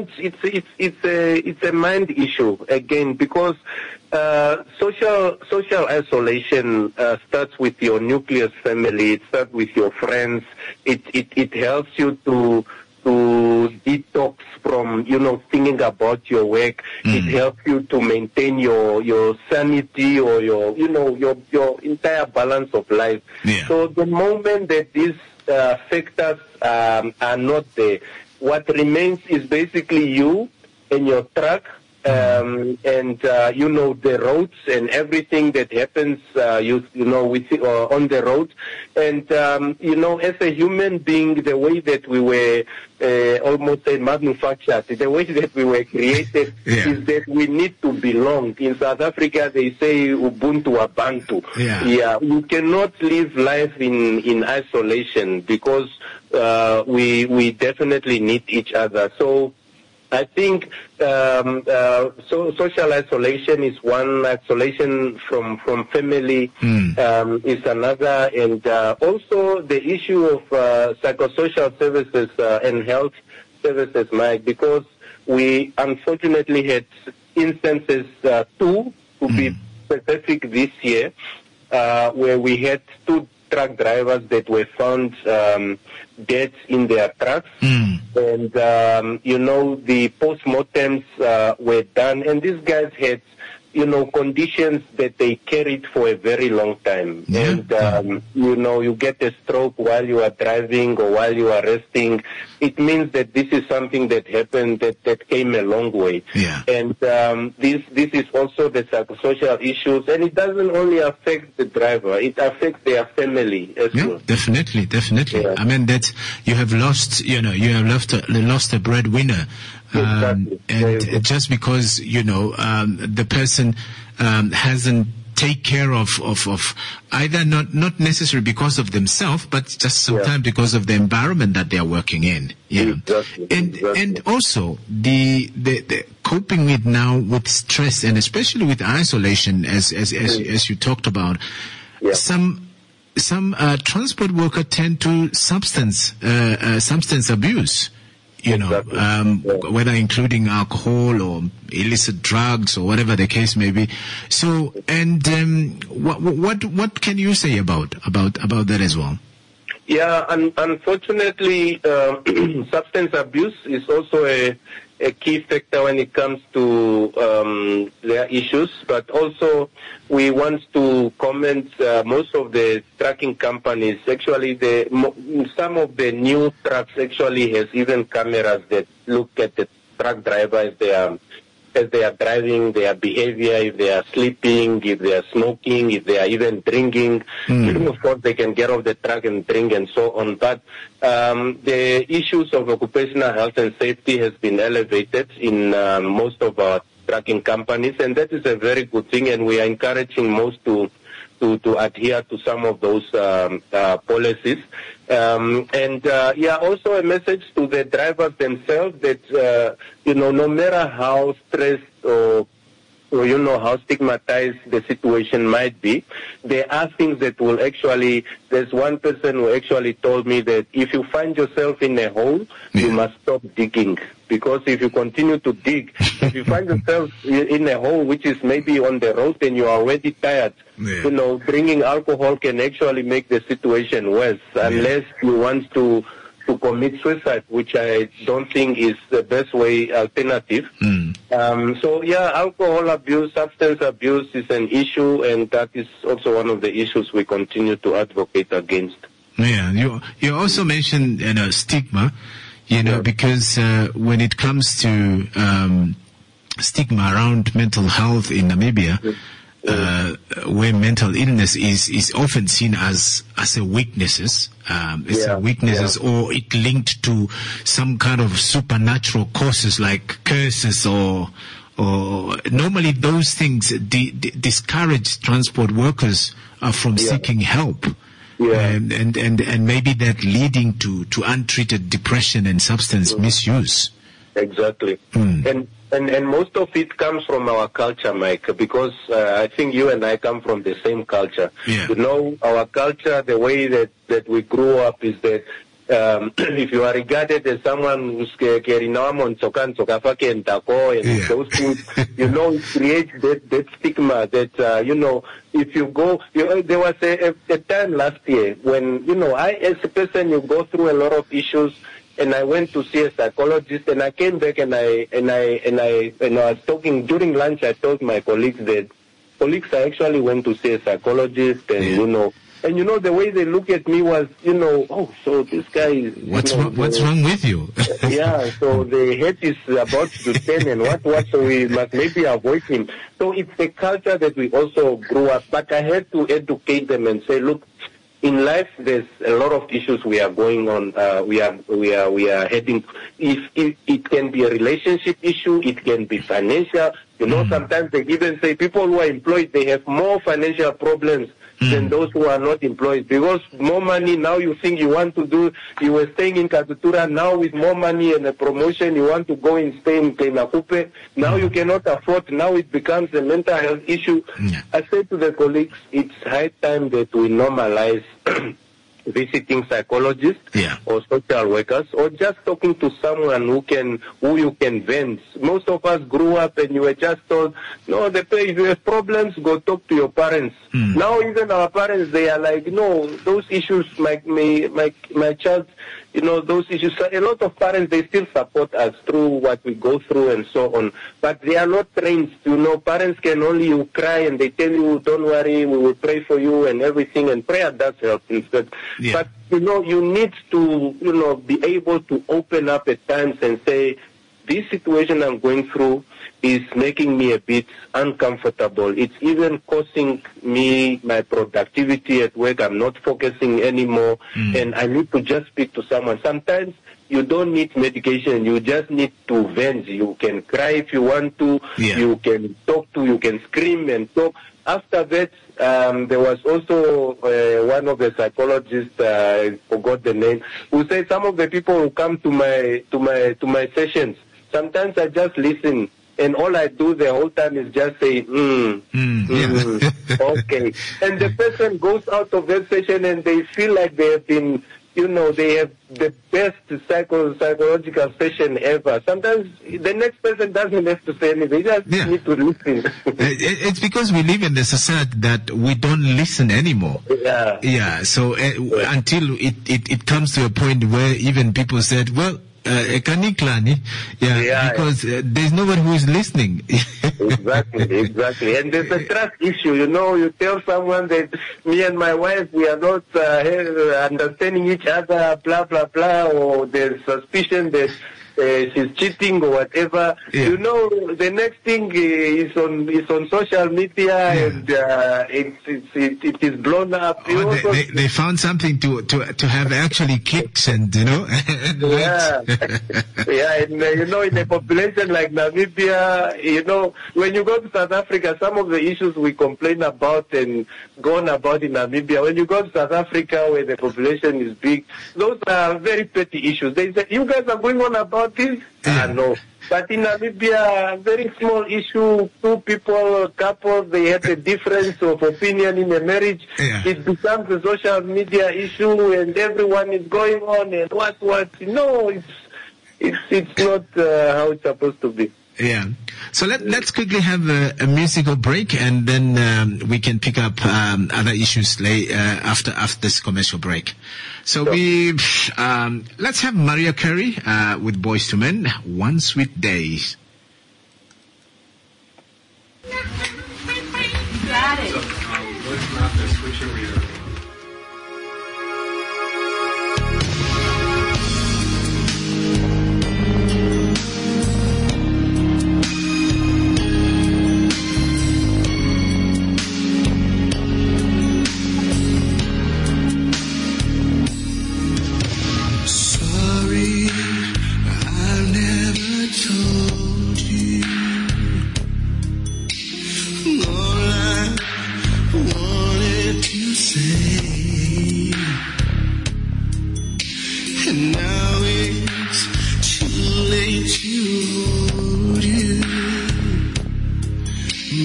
a mind issue again, because social isolation starts with your nucleus family. It starts with your friends. It helps you to detox from thinking about your work. It helps you to maintain your sanity or your entire balance of life. So the moment that these factors are not there, what remains is basically you and your truck, and the roads and everything that happens with on the road. And as a human being, the way that we were almost manufactured, the way that we were created is that we need to belong. In South Africa, they say Ubuntu Abantu. We cannot live life in isolation, because we definitely need each other. So I think social isolation is one, isolation from family is another, and also the issue of psychosocial services and health services, Mike, because we unfortunately had instances, two to be specific this year, where we had two truck drivers that were found dead in their trucks. And, the postmortems were done, and these guys had, conditions that they carried for a very long time. And, you get a stroke while you are driving or while you are resting. It means that this is something that happened that came a long way. And this is also the psychosocial issues, and it doesn't only affect the driver, it affects their family as well. Definitely. I mean, that you have lost a breadwinner. And just because, the person hasn't take care of either not necessarily because of themselves, but just sometimes because of the environment that they are working in. And also the coping with now with stress, and especially with isolation, as you talked about. Some transport workers tend to substance abuse. Whether including alcohol or illicit drugs or whatever the case may be. So, and what can you say about that as well? Yeah, unfortunately, substance abuse is also a key factor when it comes to their issues, but also we want to comment most of the trucking companies, actually some of the new trucks actually has even cameras that look at the truck driver as they are driving, their behavior, if they are sleeping, if they are smoking, if they are even drinking. Of course, they can get off the truck and drink and so on. But the issues of occupational health and safety has been elevated in most of our trucking companies, and that is a very good thing, and we are encouraging most to adhere to some of those policies. Also a message to the drivers themselves that, no matter how stressed or how stigmatized the situation might be, there are things that will actually, there's one person who actually told me that if you find yourself in a hole, you must stop digging. Because if you continue to dig, if you find yourself in a hole which is maybe on the road and you are already tired, drinking alcohol can actually make the situation worse, unless you want to commit suicide, which I don't think is the best way alternative. Alcohol abuse, substance abuse is an issue, and that is also one of the issues we continue to advocate against. You also mentioned stigma, because when it comes to stigma around mental health in Namibia, where mental illness is often seen as a weaknesses. It's a weaknesses, or it linked to some kind of supernatural causes like curses or normally those things discourage transport workers from seeking help. And maybe that leading to untreated depression and substance misuse. Exactly. And most of it comes from our culture, Mike, because I think you and I come from the same culture. Yeah. You know, our culture, the way that we grew up is that if you are regarded as someone who's carrying on and those things, you know, it creates that stigma that, you know, if you go, there was a time last year when, you know, I, as a person, you go through a lot of issues, and I went to see a psychologist, and I came back and I was talking during lunch. I told my colleagues that I actually went to see a psychologist, and you know, the way they look at me was, you know, oh, so this guy is. What's wrong with you? Yeah, so the head is about to turn, and what? So we must maybe avoid him. So it's a culture that we also grew up. But I had to educate them and say, look, in life, there's a lot of issues we are going on. We are heading. If it can be a relationship issue, it can be financial. You know, sometimes they even say people who are employed, they have more financial problems than those who are not employed, because more money. Now you think you want to do. You were staying in Katutura. Now with more money and a promotion, you want to go and stay in Kleinakupe. Now you cannot afford. Now it becomes a mental health issue. I say to the colleagues, it's high time that we normalize visiting psychologists or social workers, or just talking to someone who you can vent. Most of us grew up and you were just told, no, if you have problems, go talk to your parents. Now even our parents, they are like, no, those issues, my child, you know, those issues. A lot of parents, they still support us through what we go through and so on. But they are not trained. You know, parents can only you cry and they tell you, don't worry, we will pray for you and everything. And prayer does help instead. But, you know, you need to, you know, be able to open up at times and say, this situation I'm going through is making me a bit uncomfortable. It's even causing me my productivity at work. I'm not focusing anymore, and I need to just speak to someone. Sometimes you don't need medication. You just need to vent. You can cry if you want to. You can talk you can scream and talk. After that, there was also one of the psychologists, I forgot the name, who said some of the people who come to my sessions, sometimes I just listen, and all I do the whole time is just say, okay. And the person goes out of that session and they feel like they have been, you know, they have the best psychological session ever. Sometimes the next person doesn't have to say anything. They just need to listen. It's because we live in the society that we don't listen anymore. So until it comes to a point where even people said, well, because there's nobody who is listening. Exactly. And there's a trust issue. You know, you tell someone that me and my wife, we are not understanding each other, blah, blah, blah, or there's suspicion that she's cheating or whatever. You know, the next thing is on social media, and it is blown up. They found something to have actually clicks and, you know. And you know, in a population like Namibia, you know, when you go to South Africa, some of the issues we complain about and go on about in Namibia, when you go to South Africa where the population is big, those are very petty issues. They say, you guys are going on about this? No. But in Namibia, very small issue, two people, couples, they had a difference of opinion in a marriage. It becomes a social media issue and everyone is going on and what. No, it's not how it's supposed to be. So let's quickly have a musical break, and then we can pick up other issues after this commercial break. So let's have Mariah Carey with Boyz II Men, One Sweet Day. Got it. Let's not switch over here.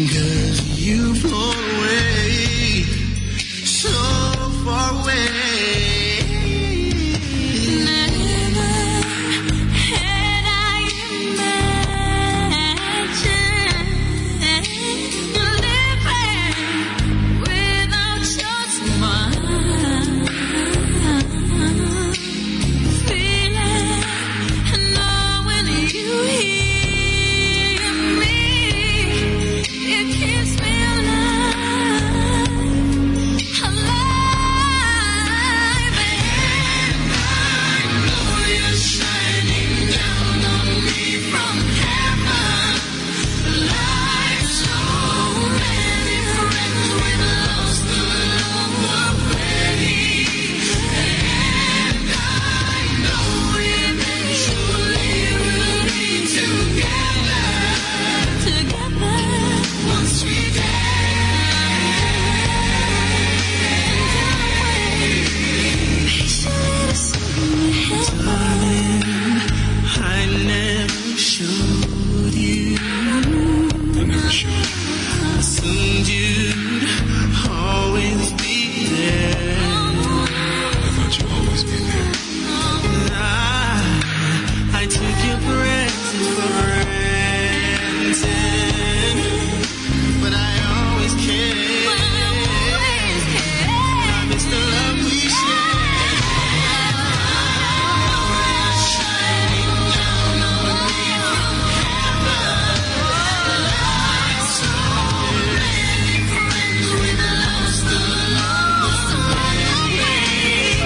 'Cause you've flown away, so far away. Never had I imagined living without your smile. Feeling and knowing you hear me, it keeps me alive, alive. And I know you're shining down on me from heaven, like so many friends we've lost along the way. And I know eventually we'll be together, together once we I never showed you. I never showed. Assumed you'd always be there. I thought you'd always be there. I took your presence for granted, but I always cared. I miss the love we shared. Shining down on me from heaven, like so many friends we've lost along the way.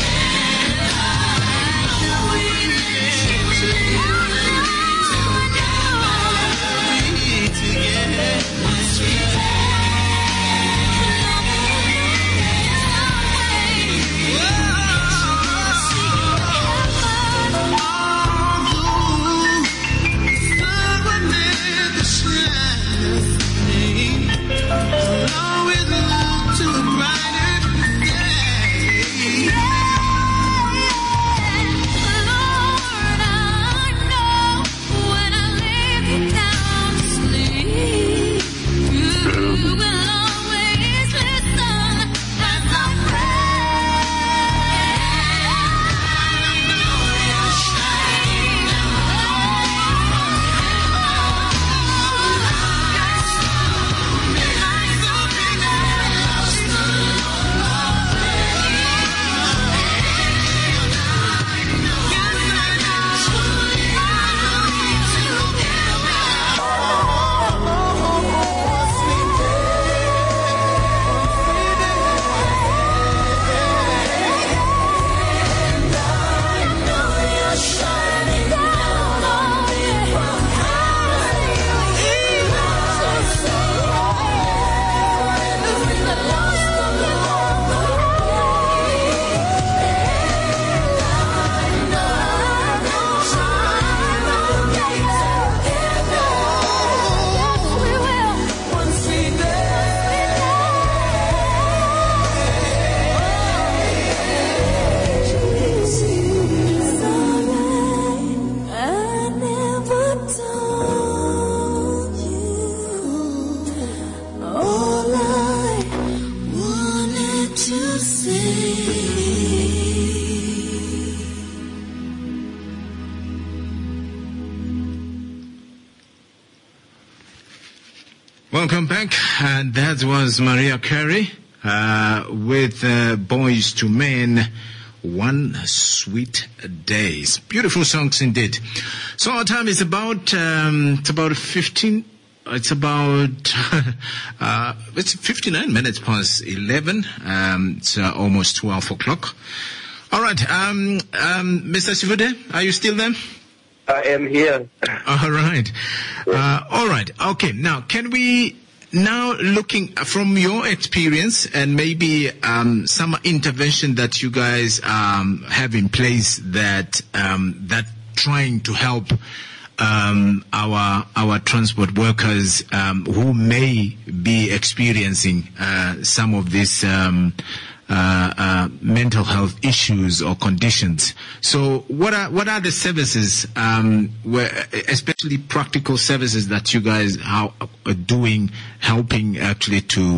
Welcome back. And that was Mariah Carey with Boys to Men, One Sweet Days. Beautiful songs indeed. So our time is about, it's about 15, it's about, it's 59 minutes past 11. It's almost 12 o'clock. All right. Mr. Sivude, are you still there? I am here. All right. All right. Okay. Now, can we now, looking from your experience and maybe some intervention that you guys have in place that that trying to help our transport workers who may be experiencing some of these mental health issues or conditions. So what are the services, especially practical services that you guys are doing, helping actually to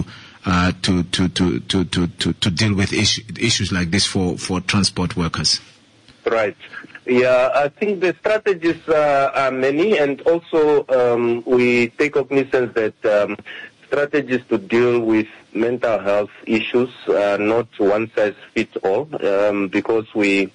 deal with issues like this for transport workers? Right. Yeah, I think the strategies are many, and also we take cognizance that strategies to deal with mental health issues are not one size fits all, because we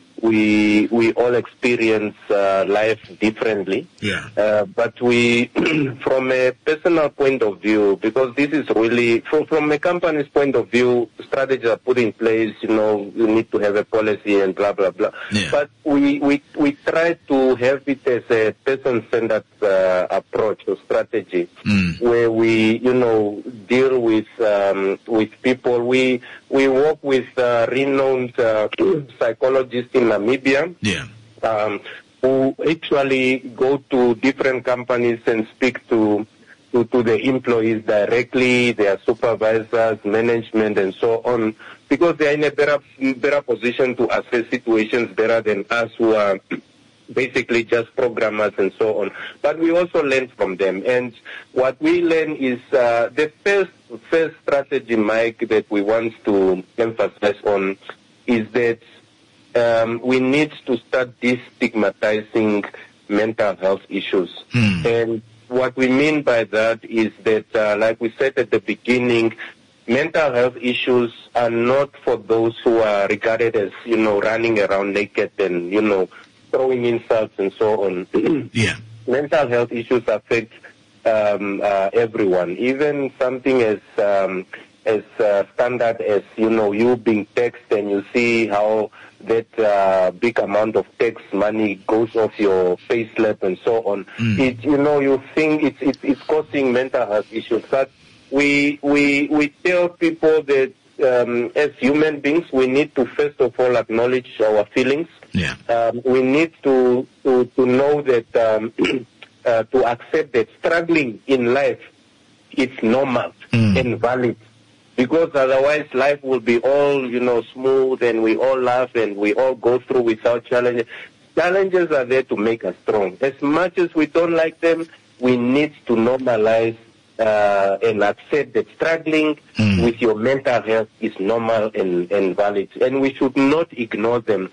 all experience life differently. Yeah. But we, from a personal point of view, because this is really, from a company's point of view, strategies are put in place, you need to have a policy and blah, blah, blah. Yeah. But we try to have it as a person-centered approach or strategy, where we, deal with people. We work with renowned psychologists in Namibia, who actually go to different companies and speak to the employees directly, their supervisors, management, and so on, because they are in a better position to assess situations better than us, who are basically just programmers and so on. But we also learn from them. And what we learn is the first strategy, Mike, that we want to emphasize on is that we need to start destigmatizing mental health issues. And what we mean by that is that, like we said at the beginning, mental health issues are not for those who are regarded as, running around naked and, throwing insults and so on. Yeah. Mental health issues affect everyone, even something as standard as, you being taxed and you see how that big amount of tax money goes off your payslip and so on. You think it's causing mental health issues. But we tell people that as human beings, we need to first of all acknowledge our feelings. Yeah. We need to know that to accept that struggling in life is normal and valid. Because otherwise life will be all, smooth, and we all laugh and we all go through without challenges. Challenges are there to make us strong. As much as we don't like them, we need to normalize and accept that struggling with your mental health is normal and valid. And we should not ignore them.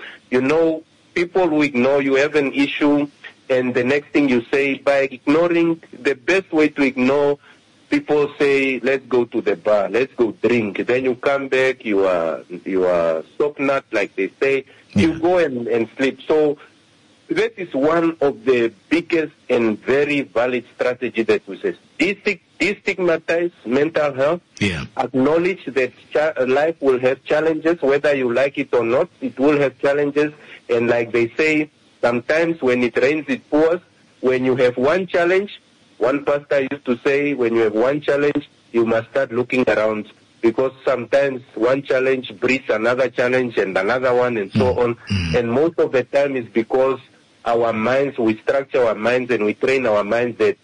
People who ignore, you have an issue, and the next thing you say, by ignoring, the best way to ignore, people say, let's go to the bar, let's go drink. Then you come back, you are soap nut, like they say. You go and sleep. So that is one of the biggest and very valid strategy that we say. Destigmatize mental health. Yeah. Acknowledge that life will have challenges, whether you like it or not. It will have challenges. And like they say, sometimes when it rains, it pours. When you have one challenge, one pastor used to say, when you have one challenge, you must start looking around, because sometimes one challenge breeds another challenge and another one and so on. And most of the time is because our minds, we structure our minds and we train our minds that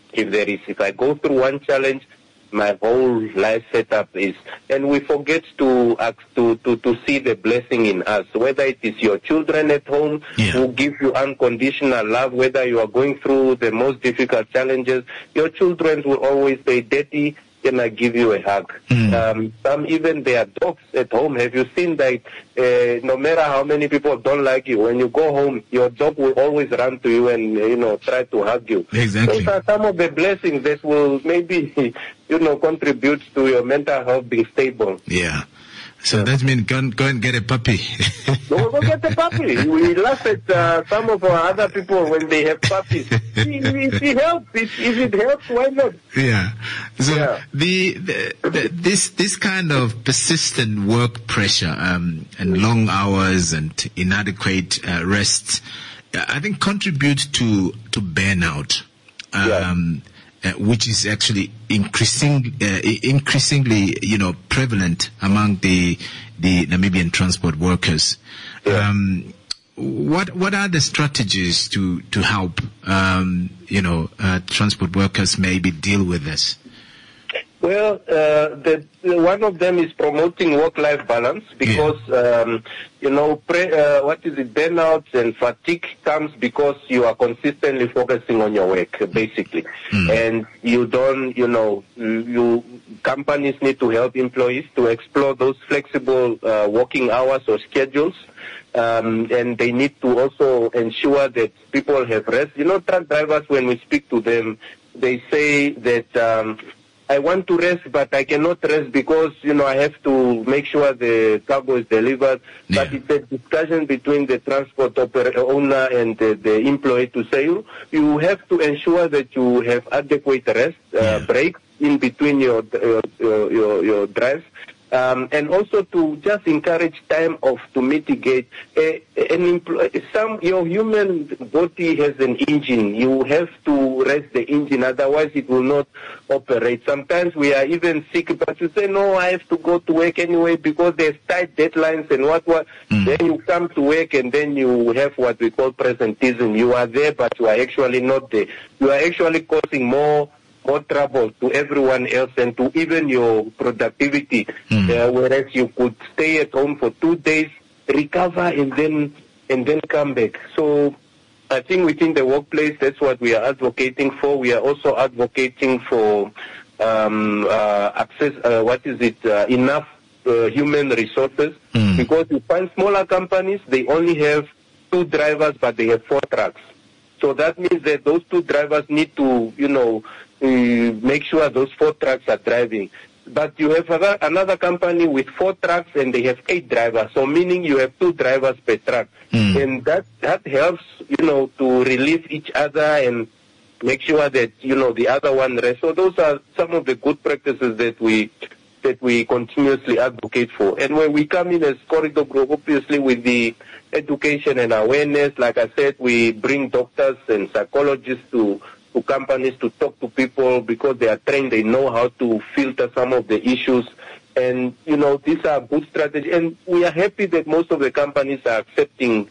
if I go through one challenge, my whole life setup is, and we forget to see the blessing in us, whether it is your children at home who give you unconditional love, whether you are going through the most difficult challenges, your children will always say, Daddy, can I give you a hug? Some even their dogs at home. Have you seen that no matter how many people don't like you, when you go home, your dog will always run to you and, try to hug you. Exactly. Those are some of the blessings that will maybe, contribute to your mental health being stable. Yeah. So that means go and get a puppy. No, go get a puppy. We laugh at some of our other people when they have puppies. It helps. If it helps, why not? Yeah. So Yeah. this kind of persistent work pressure and long hours and inadequate rest, I think contribute to burnout. Which is actually increasingly, prevalent among the Namibian transport workers. Yeah. What are the strategies to help, transport workers maybe deal with this? Well, one of them is promoting work-life balance because, burnouts and fatigue comes because you are consistently focusing on your work, basically. And you don't, companies need to help employees to explore those flexible working hours or schedules. And they need to also ensure that people have rest. Truck drivers, when we speak to them, they say that, I want to rest, but I cannot rest because, I have to make sure the cargo is delivered. Yeah. But it's a discussion between the transport owner and the employee to say, you have to ensure that you have adequate rest, breaks in between your drives. And also to just encourage time off to mitigate. Your human body has an engine. You have to rest the engine, otherwise it will not operate. Sometimes we are even sick, but you say, no, I have to go to work anyway because there's tight deadlines and what. Then you come to work and then you have what we call presentism. You are there, but you are actually not there. You are actually causing more trouble to everyone else and to even your productivity, whereas you could stay at home for 2 days, recover, and then come back. So I think within the workplace, that's what we are advocating for. We are also advocating for access. Enough human resources, because you find smaller companies, they only have 2 drivers, but they have 4 trucks. So that means that those 2 drivers need to, make sure those 4 trucks are driving. But you have another company with 4 trucks and they have 8 drivers. So meaning you have 2 drivers per truck. And that helps, to relieve each other and make sure that, the other one rests. So those are some of the good practices that we continuously advocate for. And when we come in as Corridor Group, obviously with the education and awareness, like I said, we bring doctors and psychologists to companies to talk to people because they are trained, they know how to filter some of the issues. And, these are good strategies. And we are happy that most of the companies are accepting,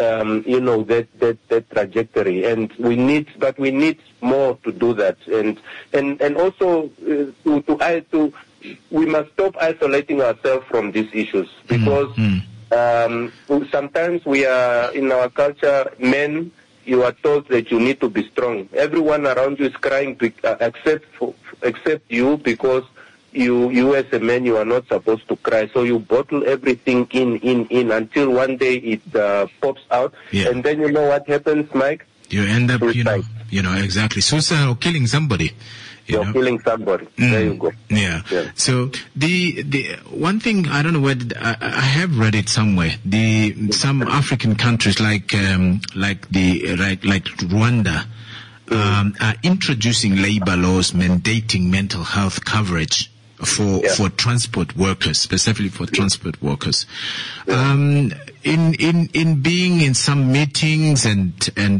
that trajectory. And we need more to do that. And also we must stop isolating ourselves from these issues because sometimes we are, in our culture, men, you are told that you need to be strong. Everyone around you is crying except you, because you as a man, you are not supposed to cry. So you bottle everything in until one day it pops out. Yeah. And then you know what happens, Mike? You end up, Suicide. exactly. Suicide or killing somebody. You're killing somebody. There you go. Yeah. So the one thing, I don't know where I have read it somewhere. Some African countries like Rwanda are introducing labor laws mandating mental health coverage for transport workers, specifically for transport workers. In being in some meetings and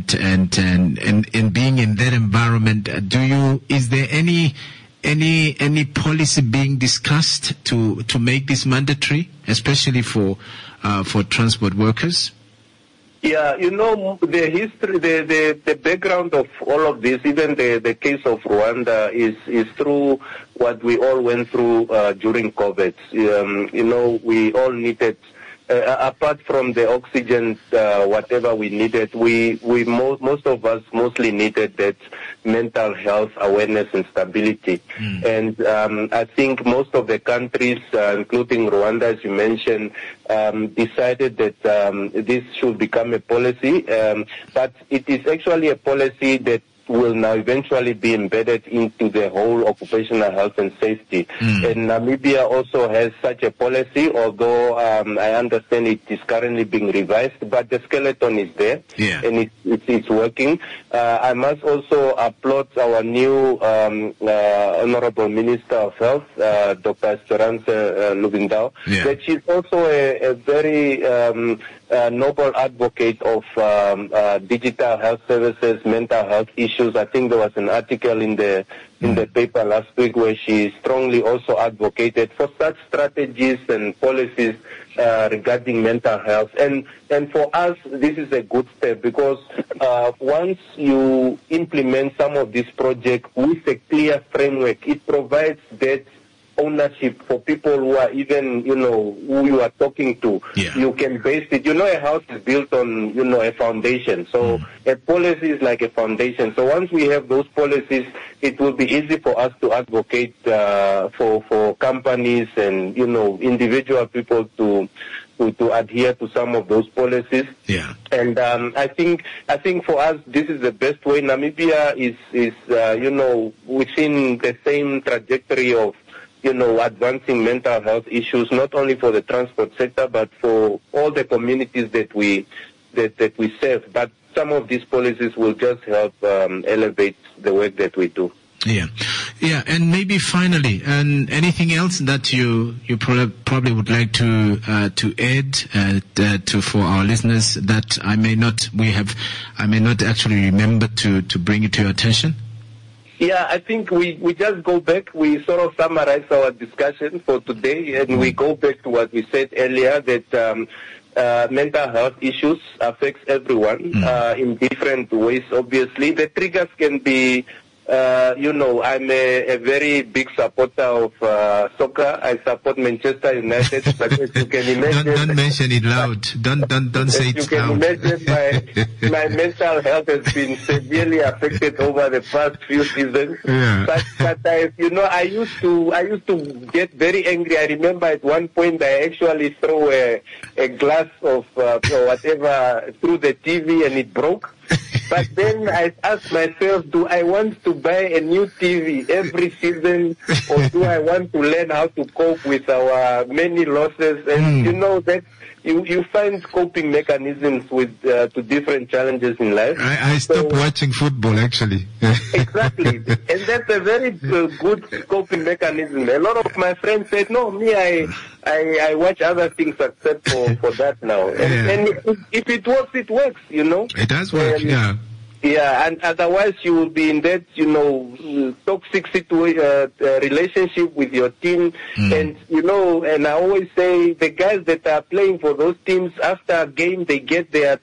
being in that environment, is there any policy being discussed to make this mandatory, especially for transport workers? Yeah, the history, the background of all of this, even the case of Rwanda is through what we all went through during COVID. We all needed, apart from the oxygen, whatever we needed, most of us mostly needed that mental health awareness and stability. And I think most of the countries, including Rwanda, as you mentioned, decided that this should become a policy. But it is actually a policy that will now eventually be embedded into the whole occupational health and safety. And Namibia also has such a policy, although I understand it is currently being revised, but the skeleton is there, and it's working. I must also applaud our new Honorable Minister of Health, Dr. Esperance Lubindao, that she's also a very noble advocate of digital health services, mental health issues. I think there was an article in the in the paper last week, where she strongly also advocated for such strategies and policies regarding mental health. And for us, this is a good step, because once you implement some of these projects with a clear framework, it provides that ownership for people who are even, who you are talking to. Yeah. You can base it. A house is built on, a foundation. So a policy is like a foundation. So once we have those policies, it will be easy for us to advocate for companies and, individual people to adhere to some of those policies. Yeah. And I think for us, this is the best way. Namibia is within the same trajectory of advancing mental health issues, not only for the transport sector, but for all the communities that we serve. But some of these policies will just help elevate the work that we do. Yeah. And maybe finally, anything else that you probably would like to add for our listeners that I may not actually remember to bring it to your attention? Yeah, I think we just go back. We sort of summarize our discussion for today, and we go back to what we said earlier, that mental health issues affects everyone in different ways. Obviously, the triggers can be, I'm a very big supporter of soccer. I support Manchester United, but as you can imagine, Don't mention it loud. Don't say it loud. As you can imagine, my mental health has been severely affected over the past few seasons. Yeah. But I used to get very angry. I remember at one point I actually threw a glass of or whatever through the TV and it broke. But then I asked myself, do I want to buy a new TV every season, or do I want to learn how to cope with our many losses? And that you find coping mechanisms with to different challenges in life. I stopped watching football, actually. Exactly. And that's a very good coping mechanism. A lot of my friends said, no, me, I watch other things except for that now. And if it works, it works, It does work, yeah. Yeah, and otherwise you will be in that, toxic relationship with your team. And, and I always say the guys that are playing for those teams, after a game, they get their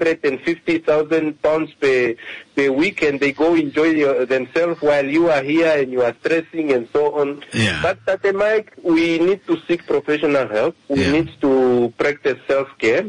250,000 pounds per week, and they go enjoy themselves while you are here and you are stressing and so on. Yeah. But at the mic, we need to seek professional help. We need to practice self-care.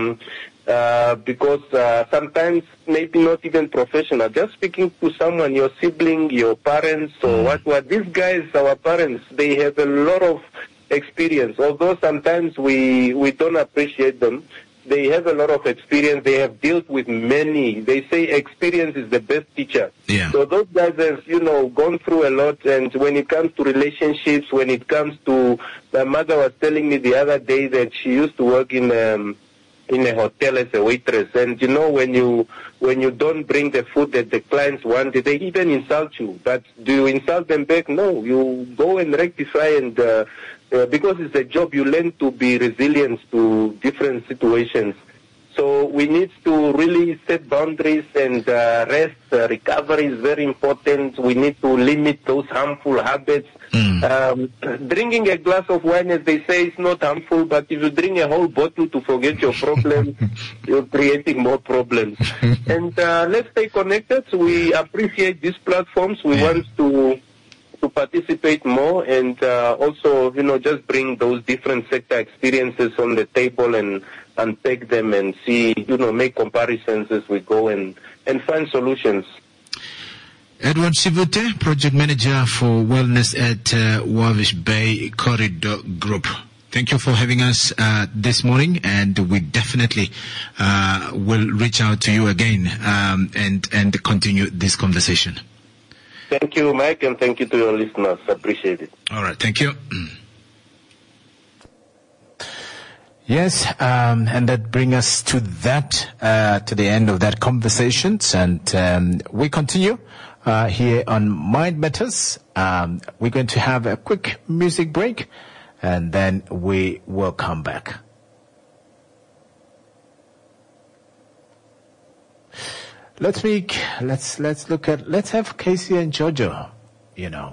Because sometimes maybe not even professional, just speaking to someone, your sibling, your parents, or what. These guys, our parents, they have a lot of experience. Although sometimes we don't appreciate them, they have a lot of experience. They have dealt with many. They say experience is the best teacher. Yeah. So those guys have, gone through a lot. And when it comes to relationships, when it comes to, my mother was telling me the other day that she used to work in a hotel as a waitress, and when you don't bring the food that the clients want, they even insult you. But do you insult them back? No, you go and rectify, and because it's a job, you learn to be resilient to different situations. So we need to really set boundaries, and rest, recovery is very important. We need to limit those harmful habits. Drinking a glass of wine, as they say, is not harmful, but if you drink a whole bottle to forget your problem, you're creating more problems. And let's stay connected. We appreciate these platforms. We want to participate more, and also, just bring those different sector experiences on the table and unpack them and see, make comparisons as we go and find solutions. Edward Sivute, Project Manager for Wellness at Walvis Bay Corridor Group. Thank you for having us this morning, and we definitely will reach out to you again and continue this conversation. Thank you, Mike, and thank you to your listeners. I appreciate it. All right, thank you. Yes, and that brings us to to the end of that conversation, and we continue here on Mind Matters. We're going to have a quick music break, and then we will come back. Let's have Casey and Jojo you know.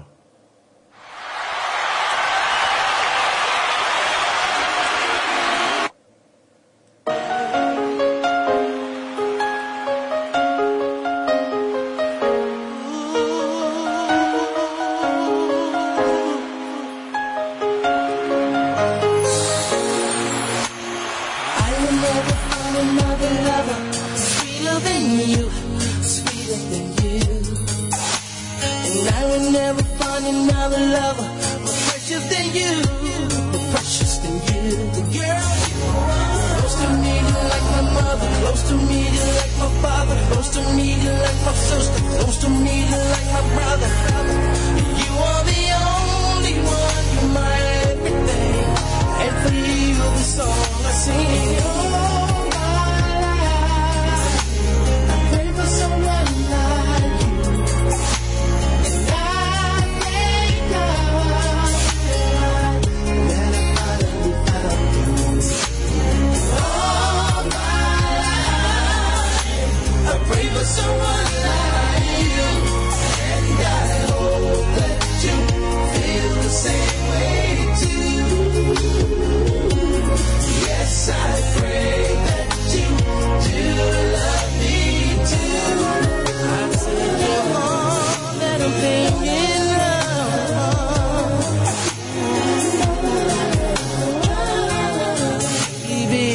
I will never find another lover sweeter than you, sweeter than you. And I will never find another lover more precious than you, more precious than you. Girl, you are close to me like my mother, close to me like my father, close to me like my sister, close to me like my brother. You are the only one, you're my everything. And for you, the song I sing. All my life, I pray for someone like you. And I thank God that I finally found you. All my life, I pray for someone like you. And I hope that you feel the same way too. Yes, I pray that you do love me too. I said you're all that I'm thinking of, baby.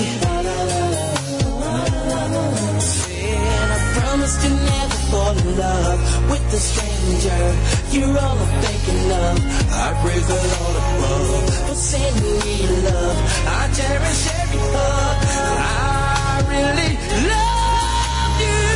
And I promise to never fall in love with a stranger. You're all I'm thinking of. I praise the Lord above for sending me love. I cherish every hug. I really love you.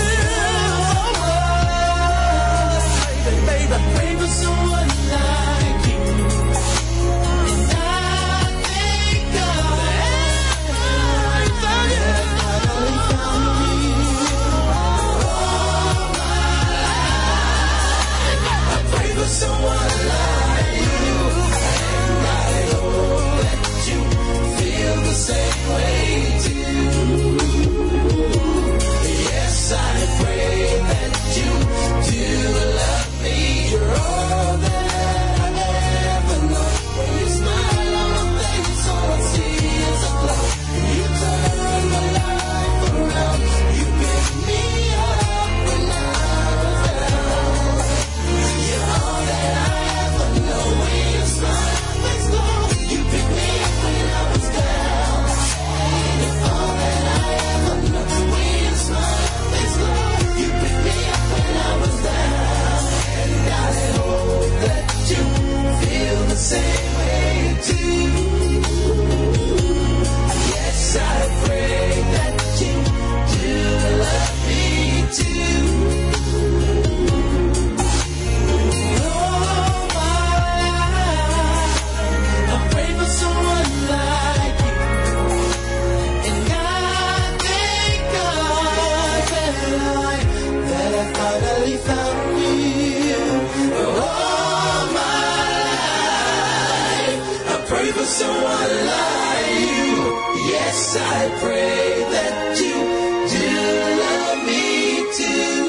Baby, baby, pray for someone like you. And I thank God I found you. I found you. All my life, I pray for someone like you. And I hope that you feel the same way too. Yes, I pray that you do love me. You're all that I ever know. When you smile on my face, all I see is a glow. You turn my life around. You pick me up when I was down. You're all that I ever know. When you smile on my face, glow. You pick me up when I was down. You're all that I ever know. When you smile on my face, glow. You pick me up when I was down. And I hope that you feel the same way too. Yes, I pray that you do love me too. All my life, I pray for someone like you. And I thank God that I finally found you. All my life, I pray for someone like you. Yes, I pray that you do love me too.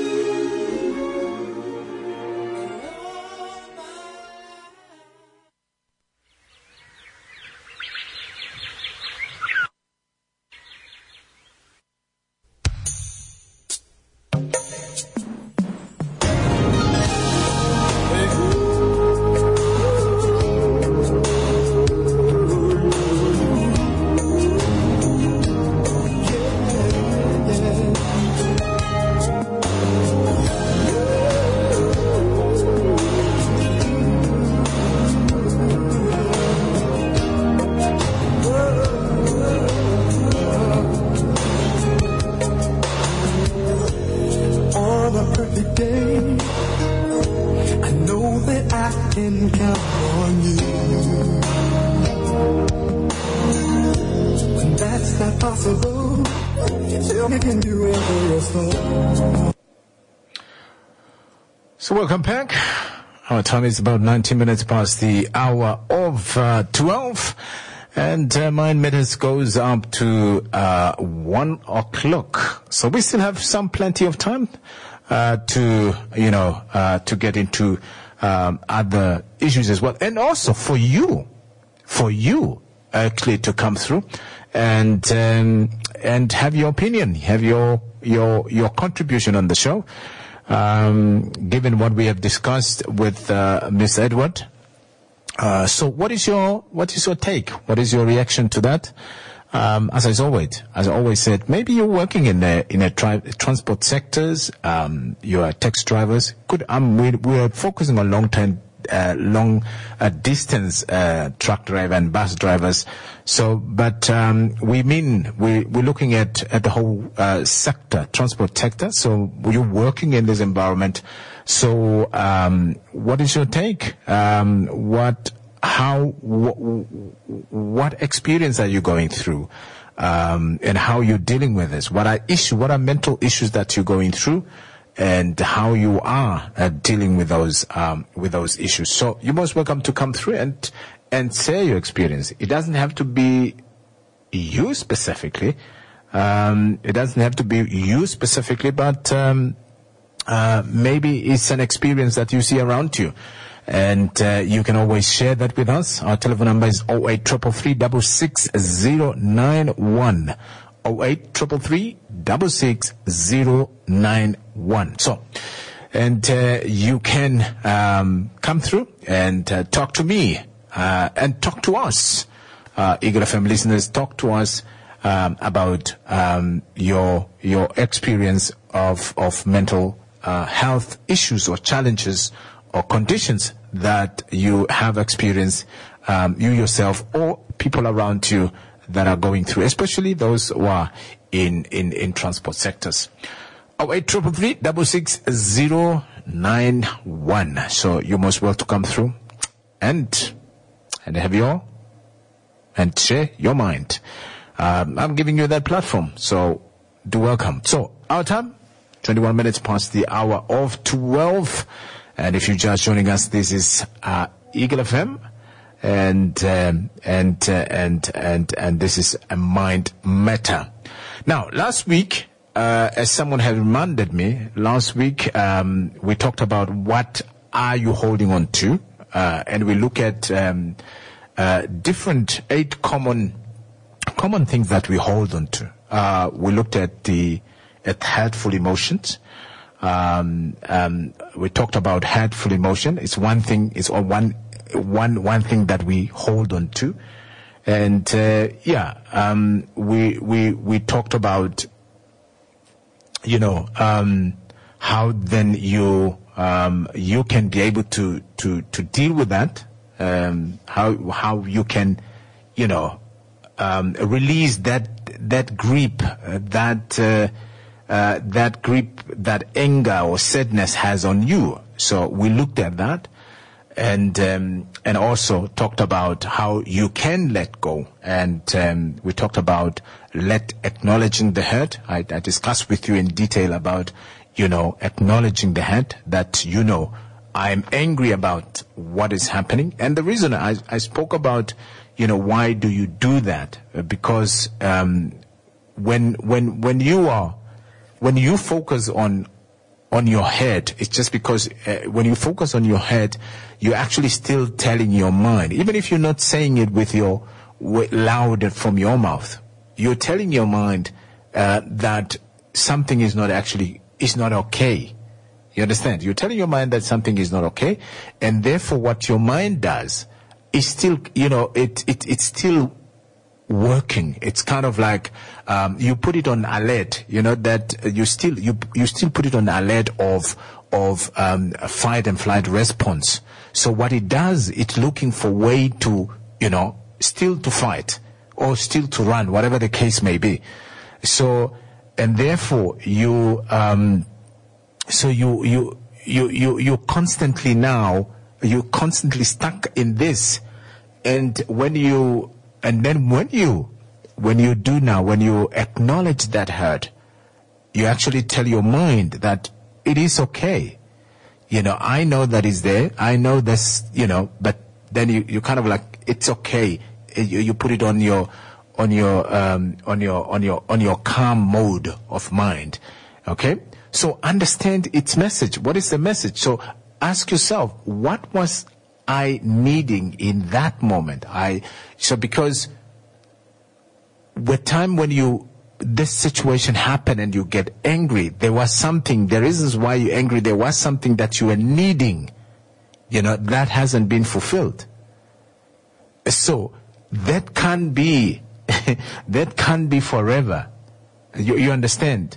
On a perfect day, I know that I can count on you. When that's not possible, tell me, can you ever rest on? So welcome back. Our time is about 19 minutes past the hour of 12. And Mind Matters goes up to 1 o'clock. So we still have plenty of time to get into other issues as well, and also for you actually to come through and have your opinion, have your contribution on the show. Given what we have discussed with Miss Edward, so what is your take? What is your reaction to that? As I always said, maybe you're working in a transport sectors. You are taxi drivers. We are focusing on long distance truck driver and bus drivers. So, but we're looking at the whole sector, transport sector. So you're working in this environment. So what is your take? What experience are you going through, and how you're dealing with this? What are mental issues that you're going through, and how you are dealing with those issues? So you're most welcome to come through and share your experience. It doesn't have to be you specifically. But maybe it's an experience that you see around you. And you can always share that with us. Our telephone number is 0833 66091. 0833 66091. So, and you can come through and talk to me and talk to us. Eagle FM listeners, talk to us about your experience of mental health issues or challenges or conditions that you have experienced, you yourself or people around you that are going through, especially those who are in transport sectors. 0833 66091. So you're most welcome to come through and have and share your mind. I'm giving you that platform, so do welcome. So our time, 21 minutes past the hour of 12. And if you're just joining us, this is Eagle FM, and this is a Mind Matter. Now, last week, as someone had reminded me, we talked about what are you holding on to, and we look at different 8 common things that we hold on to. We looked at hurtful emotions. We talked about hurtful emotion. It's one thing. It's one thing that we hold on to, and we talked about how then you can be able to deal with that. How you can release that grip that anger or sadness has on you. So we looked at that, and also talked about how you can let go. And we talked about acknowledging the hurt. I discussed with you in detail about acknowledging the hurt, that I'm angry about what is happening. And the reason I spoke about why do you do that? Because when you focus on your head, it's just because when you focus on your head, you're actually still telling your mind, even if you're not saying it loud from your mouth, you're telling your mind that something is not okay. You understand? You're telling your mind that something is not okay, and therefore what your mind does is still, it's still working. It's kind of like you put it on alert, that you still put it on alert of fight and flight response. So what it does, it's looking for way to still to fight or still to run, whatever the case may be. So, and therefore you constantly stuck in this, and when you acknowledge that hurt, you actually tell your mind that it is okay. I know that is there. I know this, but then you kind of like, it's okay. You put it on your calm mode of mind. Okay. So understand its message. What is the message? So ask yourself, what was I needing in that moment? Because the time when this situation happened and you get angry, there was something, the reasons why you're angry, there was something that you were needing, that hasn't been fulfilled. So that can't be, that can't be forever. You understand?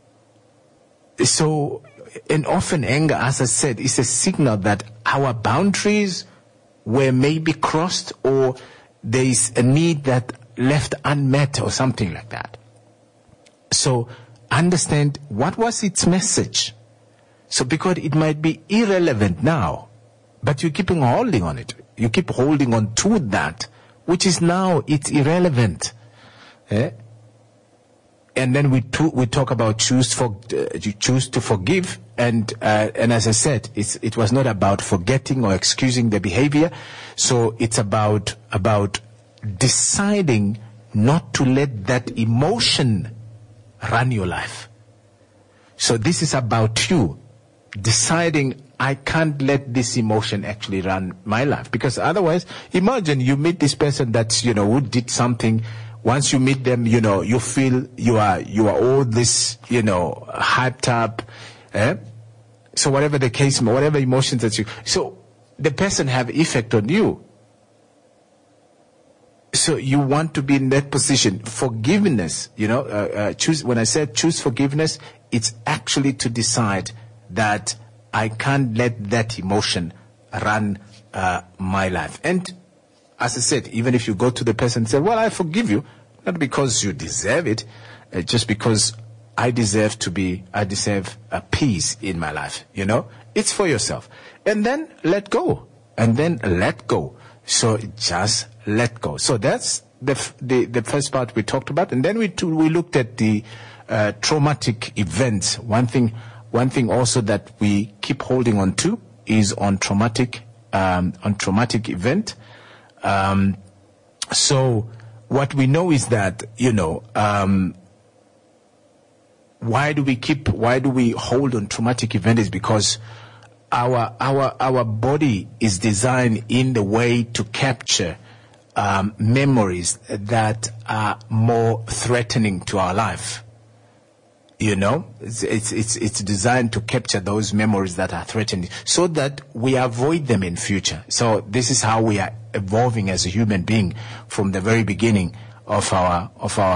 So, and often anger, as I said, is a signal that our boundaries were maybe crossed, or there is a need that left unmet or something like that. So understand what was its message. So because it might be irrelevant now, but you keep holding on it. You keep holding on to that, which is now it's irrelevant. And then we talk about choose to forgive, and as I said, it was not about forgetting or excusing the behavior. So it's about deciding not to let that emotion run your life. So this is about you deciding, I can't let this emotion actually run my life, because otherwise, imagine you meet this person that's who did something. Once you meet them, you feel you are all this, hyped up. So whatever the case, whatever emotions so the person have effect on you. So you want to be in that position. Forgiveness, choose. When I said choose forgiveness, it's actually to decide that I can't let that emotion run my life. And as I said, even if you go to the person and say, well, I forgive you, not because you deserve it, just because I deserve a peace in my life, It's for yourself. And then let go. So just let go. So that's the first part we talked about. And then we looked at the traumatic events. One thing also that we keep holding on to is on traumatic event. So what we know is that, why do we hold on traumatic event is because our body is designed in the way to capture memories that are more threatening to our life. It's designed to capture those memories that are threatening, so that we avoid them in future. So this is how we are evolving as a human being from the very beginning of our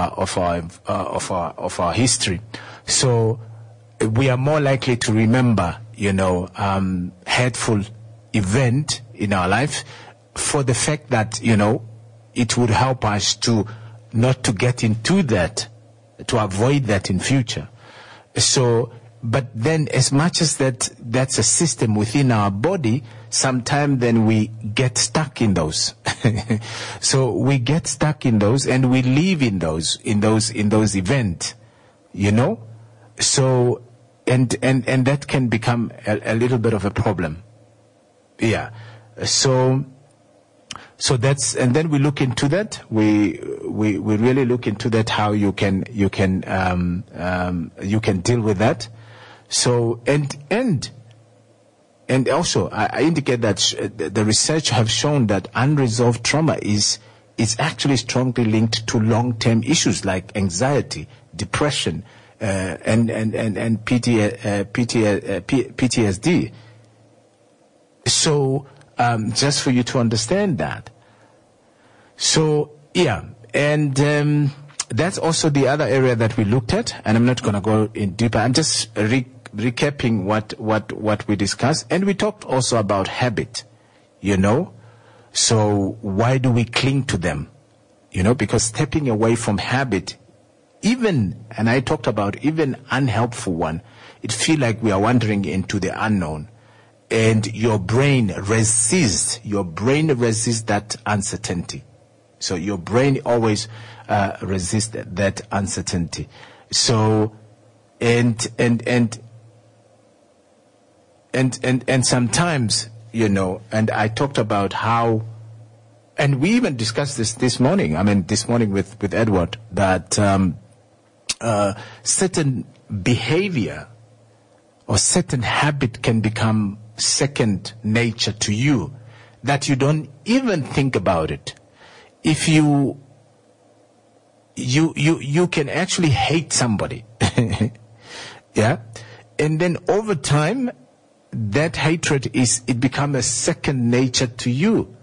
history. So we are more likely to remember, hurtful event in our life, for the fact that it would help us to not to get into that, to avoid that in future. So, but then as much as that's a system within our body, sometimes then we get stuck in those. So we get stuck in those and we live in those events, So, and that can become a little bit of a problem. Yeah. So that's, and then we look into that. We really look into that, how you can deal with that. So, and also I indicate that the research have shown that unresolved trauma is actually strongly linked to long-term issues like anxiety, depression, and PTSD. So, just for you to understand that. So, yeah, and that's also the other area that we looked at, and I'm not going to go in deeper. I'm just recapping what we discussed, and we talked also about habit, So why do we cling to them? Because stepping away from habit, even, and I talked about even unhelpful one, it feels like we are wandering into the unknown. And your brain resists that uncertainty. So your brain always resists that uncertainty. So, and sometimes, and I talked about how, and we even discussed this morning. This morning with Edward, that certain behavior or certain habit can become second nature to you, that you don't even think about it. If you can actually hate somebody, yeah, and then over time, that hatred it becomes a second nature to you.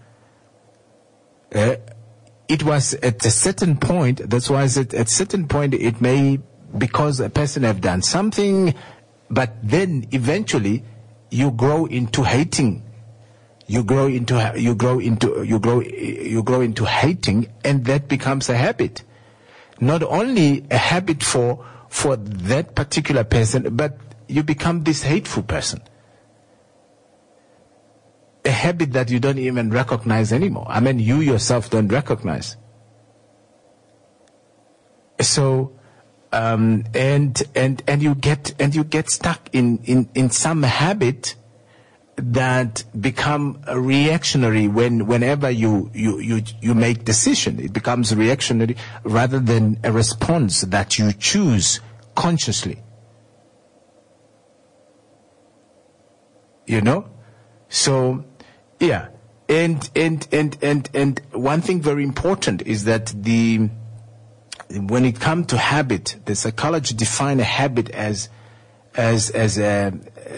It was at a certain point. That's why I said at a certain point it may, because a person have done something, but then eventually you grow into hating. You grow into hating, and that becomes a habit. Not only a habit for that particular person, but you become this hateful person. A habit that you don't even recognize anymore. I mean, you yourself don't recognize. So, and you get stuck in some habit that become reactionary whenever you make decision. It becomes reactionary rather than a response that you choose consciously. You know? So, yeah. And one thing very important is that when it comes to habit, the psychology define a habit as a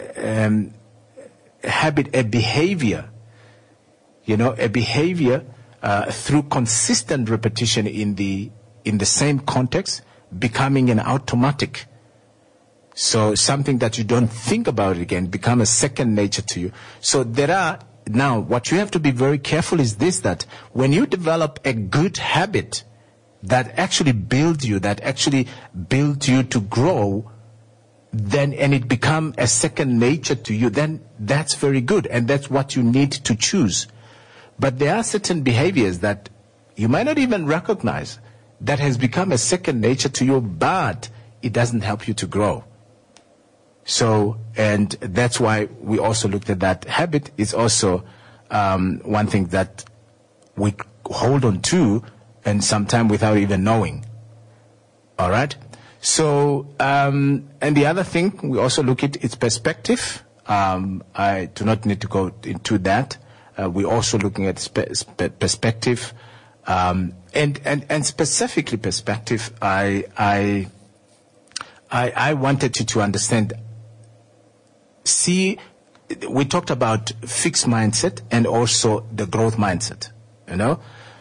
habit, a behavior. You know, a behavior through consistent repetition in the same context, becoming an automatic. So something that you don't think about again become a second nature to you. So now what you have to be very careful is this, that when you develop a good habit that actually builds you to grow, then, and it become a second nature to you, then that's very good, and that's what you need to choose. But there are certain behaviors that you might not even recognize that has become a second nature to you, but it doesn't help you to grow. So, and that's why we also looked at that. Habit is also one thing that we hold on to, and sometimes without even knowing. All right? So, and the other thing, we also look at its perspective. I do not need to go into that. We're also looking at perspective. And specifically perspective, I wanted you to understand. See, we talked about fixed mindset and also the growth mindset, you know?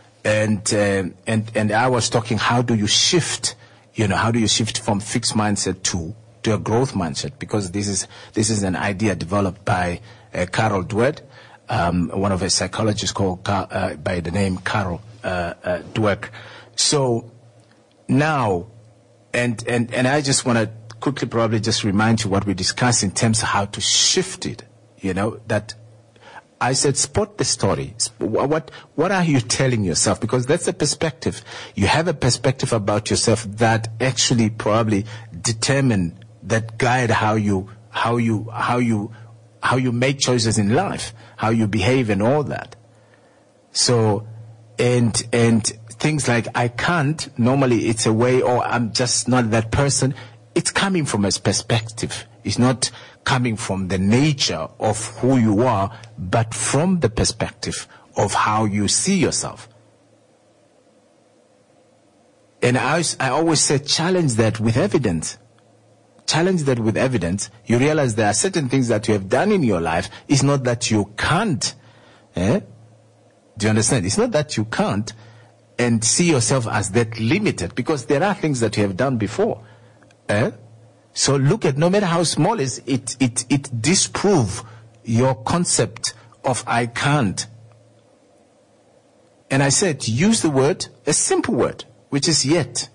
And I was talking, how do you shift from fixed mindset to a growth mindset? Because this is an idea developed by Carol Dweck, one of a psychologists called by the name Carol Dweck. So now, and I just want to quickly probably just remind you what we discussed in terms of how to shift it. You know, that I said, spot the story. What are you telling yourself? Because that's a perspective. You have a perspective about yourself that actually probably determine, that guide how you make choices in life, how you behave and all that. So, and things like I can't, normally it's a way, or I'm just not that person. It's coming from a perspective. It's not coming from the nature of who you are, but from the perspective of how you see yourself. And I always say, challenge that with evidence. Challenge that with evidence. You realize there are certain things that you have done in your life. It's not that you can't. Do you understand? It's not that you can't and see yourself as that limited, because there are things that you have done before. So look at, no matter how small it is, it disprove your concept of I can't. And I said, use the word, a simple word, which is yet.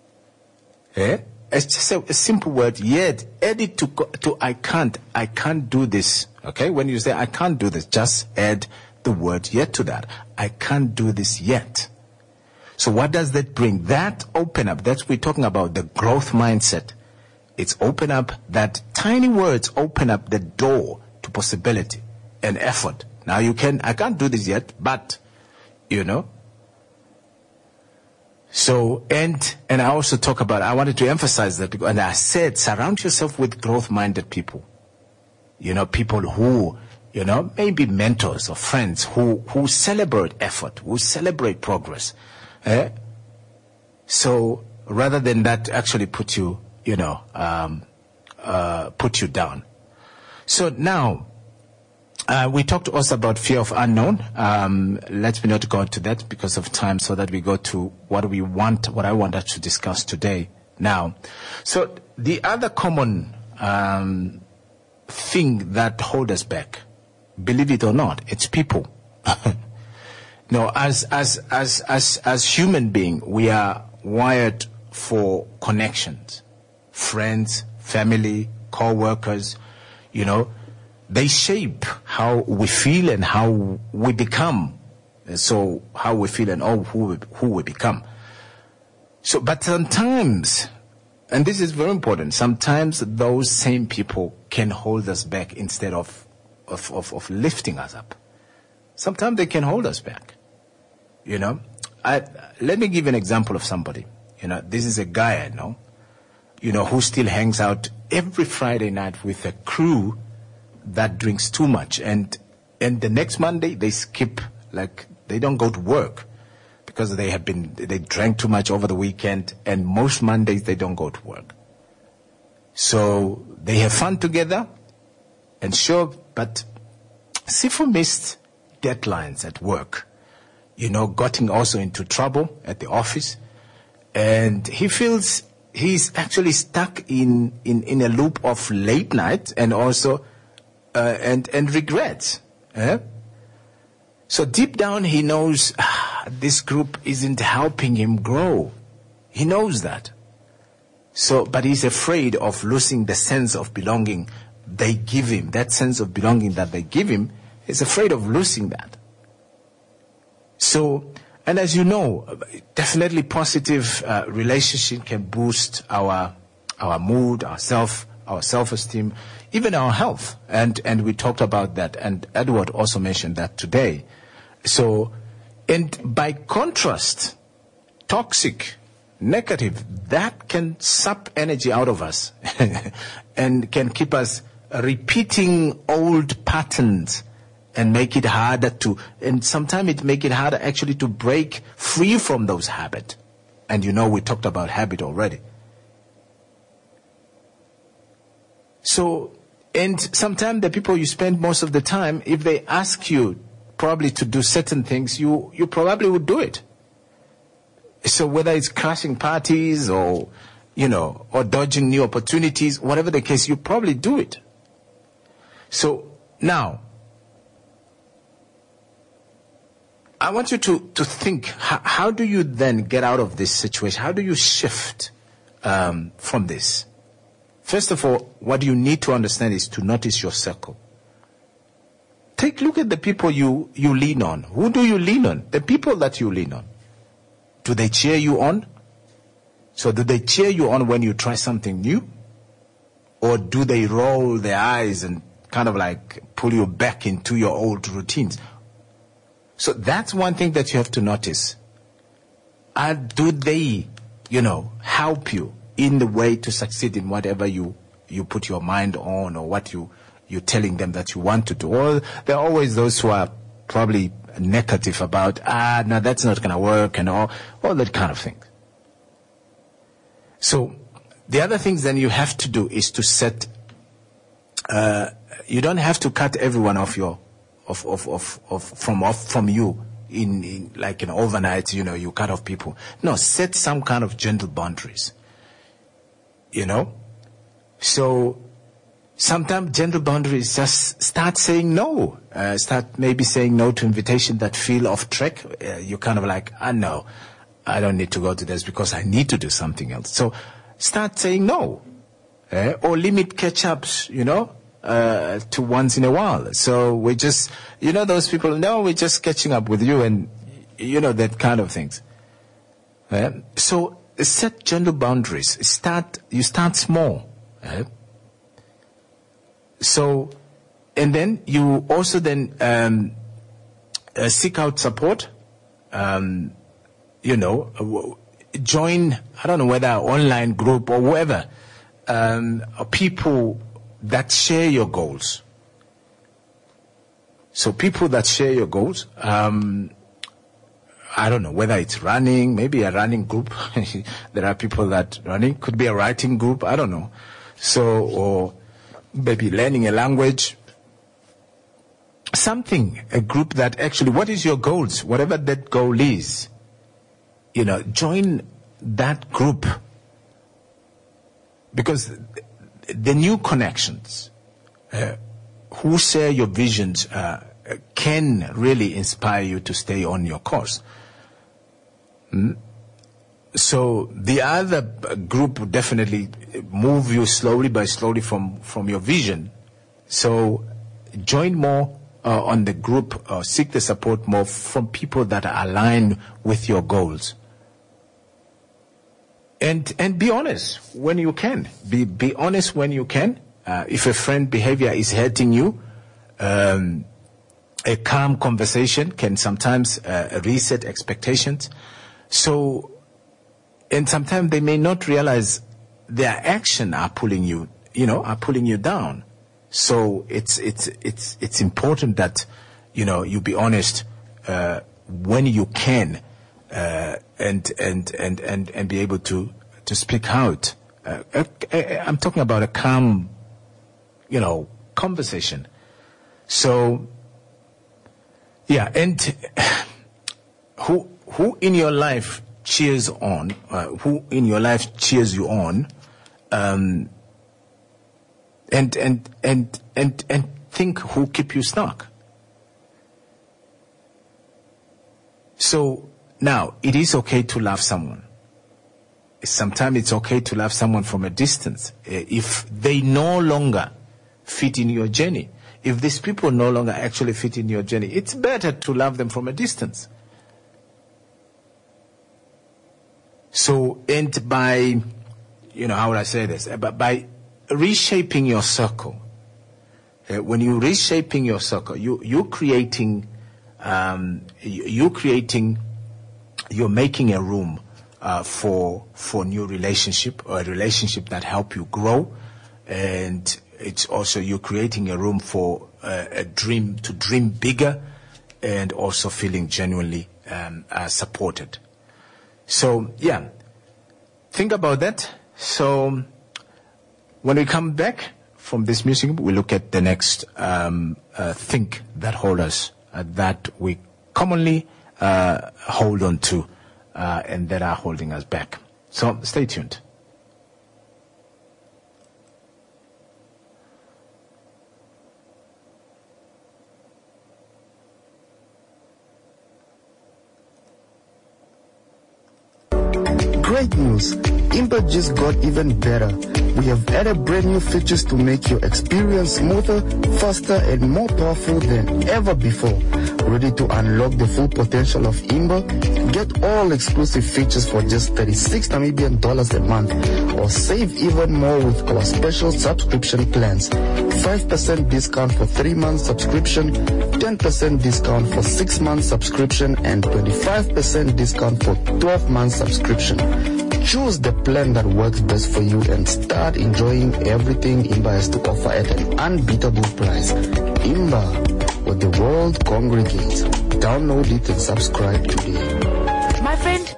It's just a simple word, yet. Add it to I can't do this. Okay? When you say I can't do this, just add the word yet to that. I can't do this yet. So what does that bring? That open up, that's we're talking about the growth mindset. It's open up, that tiny words open up the door to possibility and effort. Now I can't do this yet, but, you know. So, and I also I wanted to emphasize that, and I said, surround yourself with growth-minded people. People who, maybe mentors or friends who celebrate effort, who celebrate progress. So rather than that actually put you down. So now, we talked also about fear of unknown. Let me not go into that because of time, so that we go to what I want us to discuss today now. So the other common thing that hold us back, believe it or not, it's people. As human being, we are wired for connections, friends, family, co-workers, they shape how we feel and how we become. So how we feel and who we become. So, but sometimes, and this is very important, sometimes those same people can hold us back instead of lifting us up. Sometimes they can hold us back. Let me give an example of somebody. This is a guy I know, who still hangs out every Friday night with a crew that drinks too much, and the next Monday they skip, like they don't go to work because they drank too much over the weekend, and most Mondays they don't go to work. So they have fun together, and sure, but Sifo missed deadlines at work, getting also into trouble at the office, and he feels he's actually stuck in a loop of late night and also and regrets. So deep down he knows this group isn't helping him grow. He knows that. So, but he's afraid of losing the sense of belonging they give him. That sense of belonging that they give him, he's afraid of losing that. So, and as you know, definitely positive relationship can boost our mood, our self-esteem, even our health. And we talked about that, and Edward also mentioned that today. So, and by contrast, toxic, negative, that can suck energy out of us and can keep us repeating old patterns and make it harder and sometimes it make it harder actually to break free from those habits. And we talked about habit already. So, and sometimes the people you spend most of the time, if they ask you probably to do certain things, you probably would do it. So whether it's crashing parties or dodging new opportunities, whatever the case, you probably do it. So now, I want you to think, how do you then get out of this situation? How do you shift from this? First of all, what you need to understand is to notice your circle. Take a look at the people you lean on. Who do you lean on? The people that you lean on. Do they cheer you on? So do they cheer you on when you try something new? Or do they roll their eyes and kind of like pull you back into your old routines? So that's one thing that you have to notice. Do they, help you in the way to succeed in whatever you put your mind on, or what you're telling them that you want to do? Or there are always those who are probably negative about, no, that's not going to work, and all that kind of thing. So the other things then you have to do is to set, you don't have to cut everyone off from you in like an overnight, you cut off people. No, set some kind of gentle boundaries. So sometimes gentle boundaries just start saying no. Start maybe saying no to invitation that feel off track. You're kind of like, no, I don't need to go to this because I need to do something else. So start saying no. Or limit catch-ups, to once in a while. So we just, those people, no, we're just catching up with you, and, that kind of things. So set gentle boundaries. You start small. So, and then you also then seek out support. Join, I don't know whether online group or whatever, people that share your goals. So people that share your goals, I don't know whether it's running, maybe a running group. There are people that running, could be a writing group, I don't know. So, or maybe learning a language. Something, a group that actually, what is your goals? Whatever that goal is, join that group. Because the new connections, who share your visions, can really inspire you to stay on your course. So the other group will definitely move you slowly from your vision. So join more on the group, seek the support more from people that are aligned with your goals. And be honest when you can. Be honest when you can. If a friend behavior is hurting you, a calm conversation can sometimes reset expectations. So, and sometimes they may not realize their action are pulling you down. So it's important that, you be honest, when you can, and be able to speak out. I'm talking about a calm, conversation. So, yeah, and who in your life cheers on? Who in your life cheers you on? And think who keep you stuck. So now it is okay to love someone. Sometimes it's okay to love someone from a distance if they no longer fit in your journey. If these people no longer actually fit in your journey, it's better to love them from a distance. So, and by, how would I say this? By reshaping your circle. When you're reshaping your circle, you're making a room for new relationship, or a relationship that help you grow, and it's also you're creating a room for a dream to dream bigger, and also feeling genuinely supported. So yeah, think about that. So when we come back from this music, we look at the next thing that hold us, that we commonly hold on to, and that are holding us back. So stay tuned. Great news! Imba just got even better. We have added brand new features to make your experience smoother, faster, and more powerful than ever before. Ready to unlock the full potential of Imba? Get all exclusive features for just 36 Namibian dollars a month, or save even more with our special subscription plans. 5% discount for 3 months subscription, 10% discount for 6 months subscription, and 25% discount for 12 months subscription. Choose the plan that works best for you and start enjoying everything Imba has to offer at an unbeatable price. Imba, where the world congregates. Download it and subscribe today. My friend.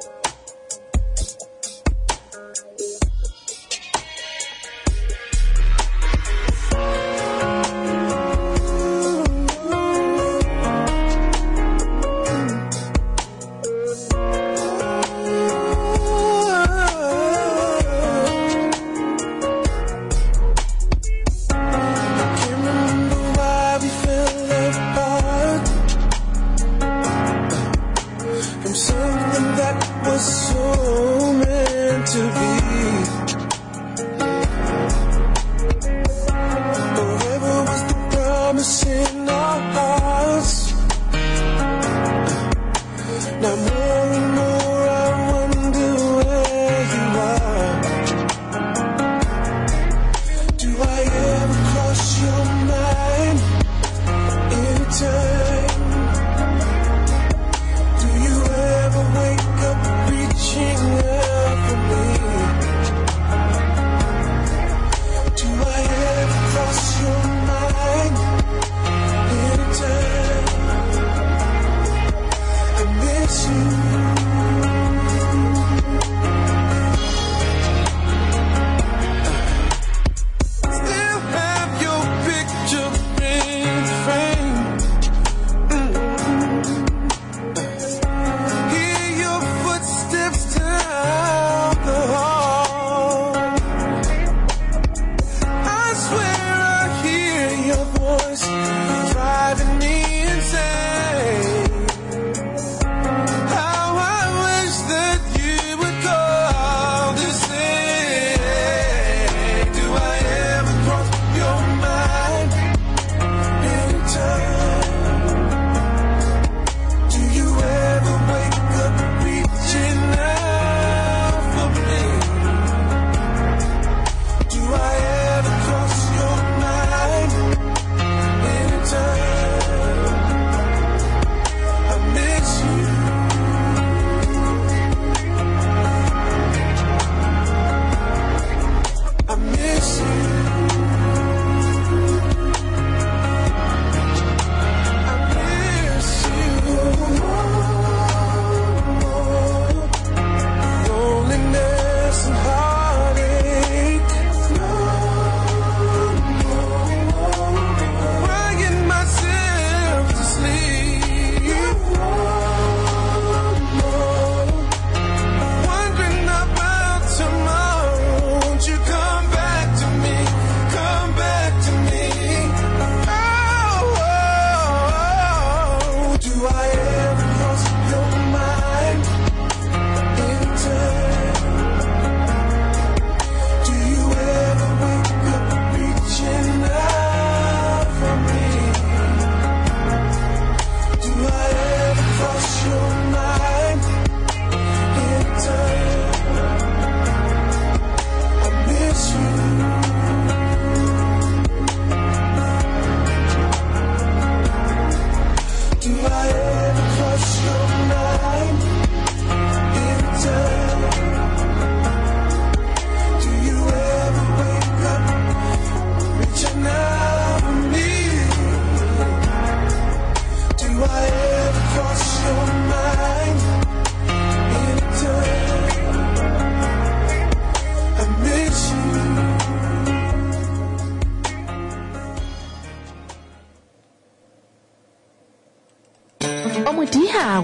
Do I ever cross your mind anytime?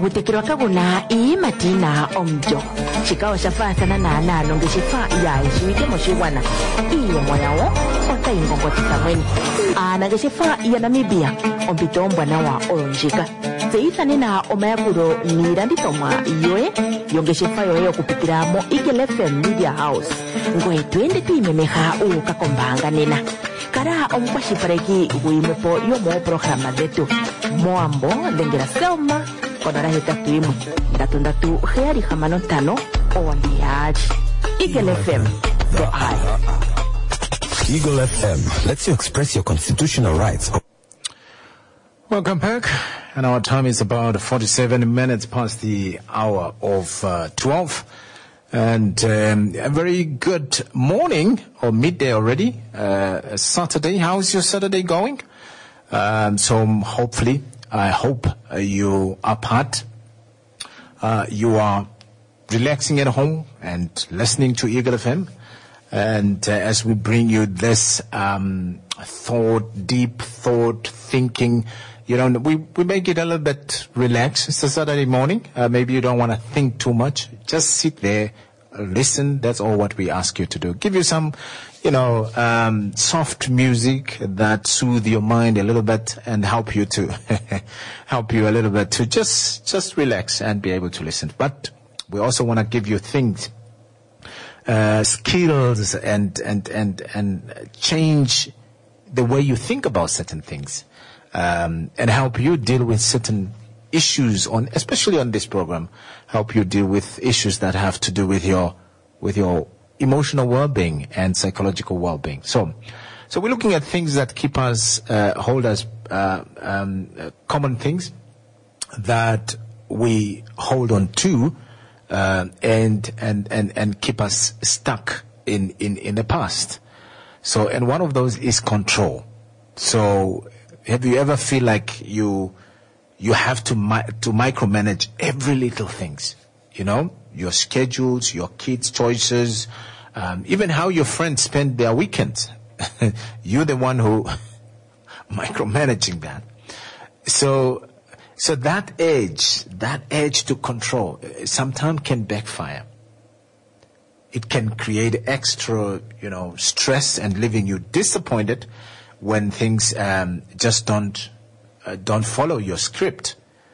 mutekero kabuna imatina omjo chikao shafatana na nano ngeshifa ya ishimike moshiwana iyo moyawo ota ingongotisa mweni ana ngeshifa ya Namibia ompitombwa nawa olonjika zeithane na omayakuro niranditomwa yoe yongeshifa yoe okupitira mo Eagle FM Media House ngoe twende tuimemeha ukakombanga nena kara omukwashipareki guimepo yomo programa zetu moambo ndengera selma konora hetatu imwe ndatu heari hamano tano ondiaji Eagle FM the eye. Eagle FM lets you express your constitutional rights. Welcome back, and our time is about 47 minutes past the hour of 12. And a very good morning, or midday already, Saturday. How's your Saturday going? So hopefully, I hope you are part. You are relaxing at home and listening to Eagle FM. And as we bring you this deep thought, thinking, we make it a little bit relaxed. It's a Saturday morning. Maybe you don't want to think too much. Just sit there, listen. That's all what we ask you to do. Give you some, soft music that soothe your mind a little bit and help you to help you a little bit to just relax and be able to listen. But we also want to give you things, skills and change the way you think about certain things, and help you deal with certain issues especially on this program, help you deal with issues that have to do with your emotional well-being and psychological well-being. So we're looking at things that keep us, hold us, common things that we hold on to, and keep us stuck in the past. So, and one of those is control. So, have you ever feel like you have to micromanage every little things? Your schedules, your kids' choices, even how your friends spend their weekends. You're the one who micromanaging that. So that edge to control sometimes can backfire. It can create extra, stress and leaving you disappointed when things just don't follow your script.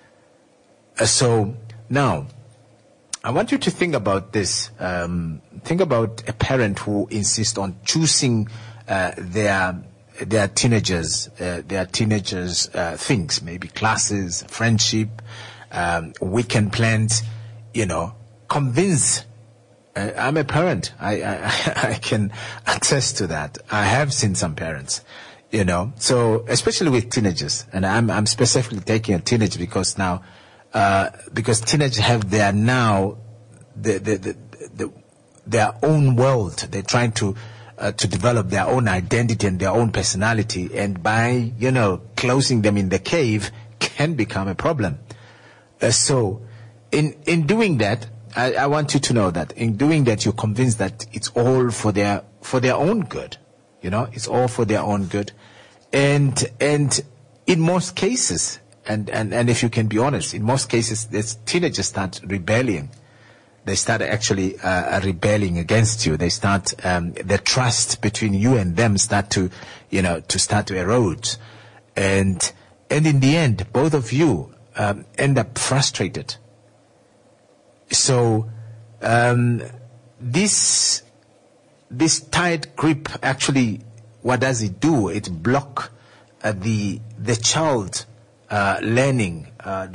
So now, I want you to think about this. Think about a parent who insists on choosing their teenagers things, maybe classes, friendship, weekend plans. Convince. I'm a parent. I can attest to that. I have seen some parents, so especially with teenagers, and I'm specifically taking a teenager because now, because teenagers have their own world. They're trying to develop their own identity and their own personality, and by closing them in the cave can become a problem. So in doing that, I want you to know that in doing that, you're convinced that it's all for their own good. It's all for their own good. And in most cases, and if you can be honest, in most cases, teenagers start rebelling. They start actually rebelling against you. They start the trust between you and them start to erode, and in the end, both of you end up frustrated. So this tight grip, actually, what does it do? It block the child learning,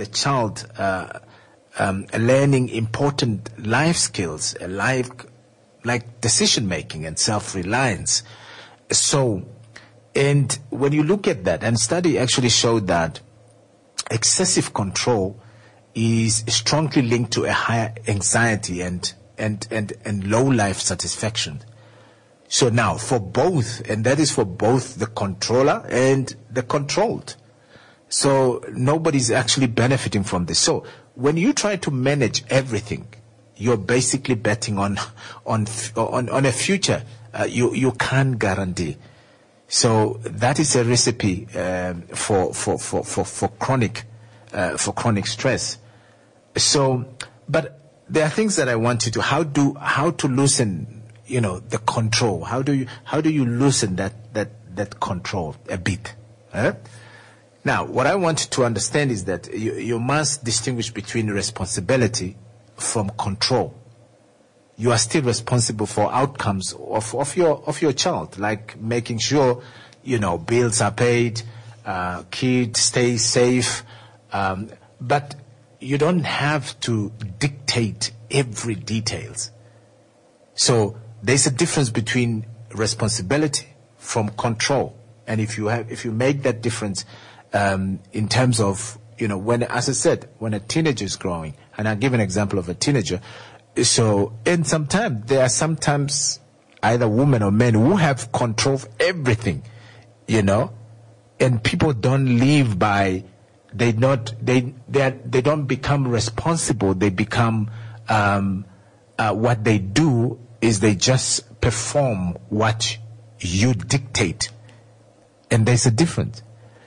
learning important life skills, like decision making and self-reliance. So, and when you look at that, and study actually showed that excessive control is strongly linked to a higher anxiety and low life satisfaction. So now, for both, and that is for both the controller and the controlled. So nobody's actually benefiting from this. So when you try to manage everything, you're basically betting on a future you can't guarantee. So that is a recipe for chronic stress. So, but there are things that I want you to, how to loosen, the control. How do you loosen that control a bit? Now, what I want you to understand is that you must distinguish between responsibility from control. You are still responsible for outcomes of your child, like making sure, bills are paid, kids stay safe, but you don't have to dictate every details. So there's a difference between responsibility from control. And if you make that difference, in terms of, when, as I said, when a teenager is growing, and I'll give an example of a teenager. So, and sometimes there are sometimes either women or men who have control of everything, and people don't live by, they don't become responsible. They become, what they do is they just perform what you dictate. And there's a difference.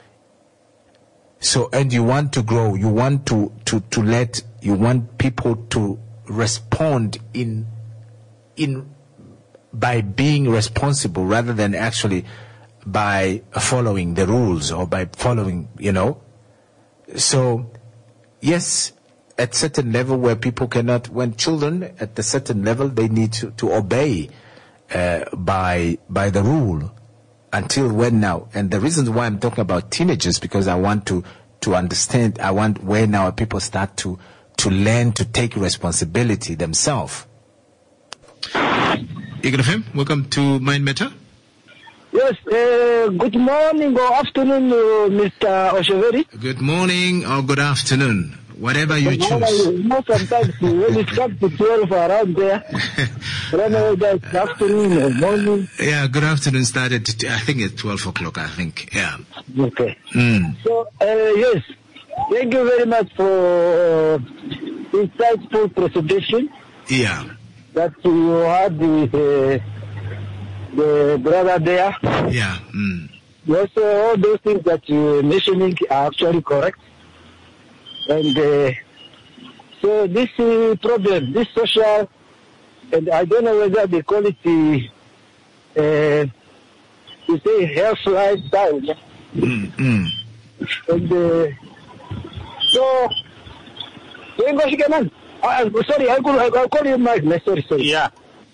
So, and you want to grow, you want you want people to respond by being responsible rather than actually by following the rules or by following, So, yes, at certain level where people cannot, when children at a certain level, they need to obey by the rule. Until when now? And the reasons why I'm talking about teenagers, because I want to understand, I want where now people start to learn to take responsibility themselves. Eagle FM, welcome to Mind Matter. Yes, good morning or afternoon, Mr. Osheveri. Good morning or good afternoon, whatever you choose. Sometimes when it comes to 12 around there, I don't know whether it's afternoon or morning. Yeah, good afternoon started, I think it's 12 o'clock, I think, yeah. Okay. So, yes, thank you very much for insightful presentation. Yeah. That you had with the brother there. Yeah. Yes, all those things that you were mentioning are actually correct. And so this problem, this social, and I don't know whether they call it you say health lifestyle. And so, sorry, I'll call you Mike. Sorry. Yeah.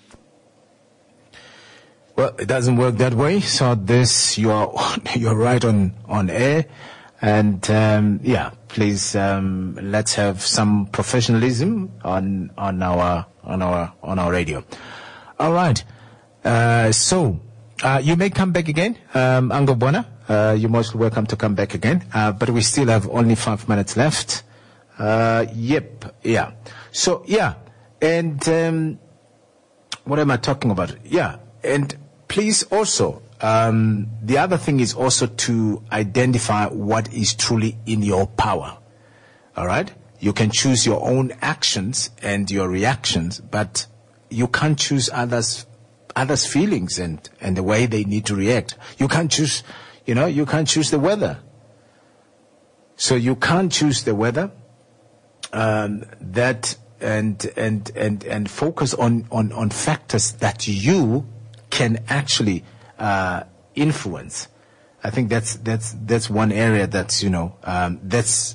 Well, it doesn't work that way. So you're right on air. And yeah, please let's have some professionalism on our radio. All right. So you may come back again, Angobona. You're most welcome to come back again. But we still have only 5 minutes left. Yep. Yeah. So yeah. And what am I talking about? Yeah. And please also. The other thing is also to identify what is truly in your power. All right? You can choose your own actions and your reactions, but you can't choose others' feelings and the way they need to react. You can't choose, you can't choose the weather. So you can't choose the weather, that and focus on factors that you can actually influence. I think that's one area that's that's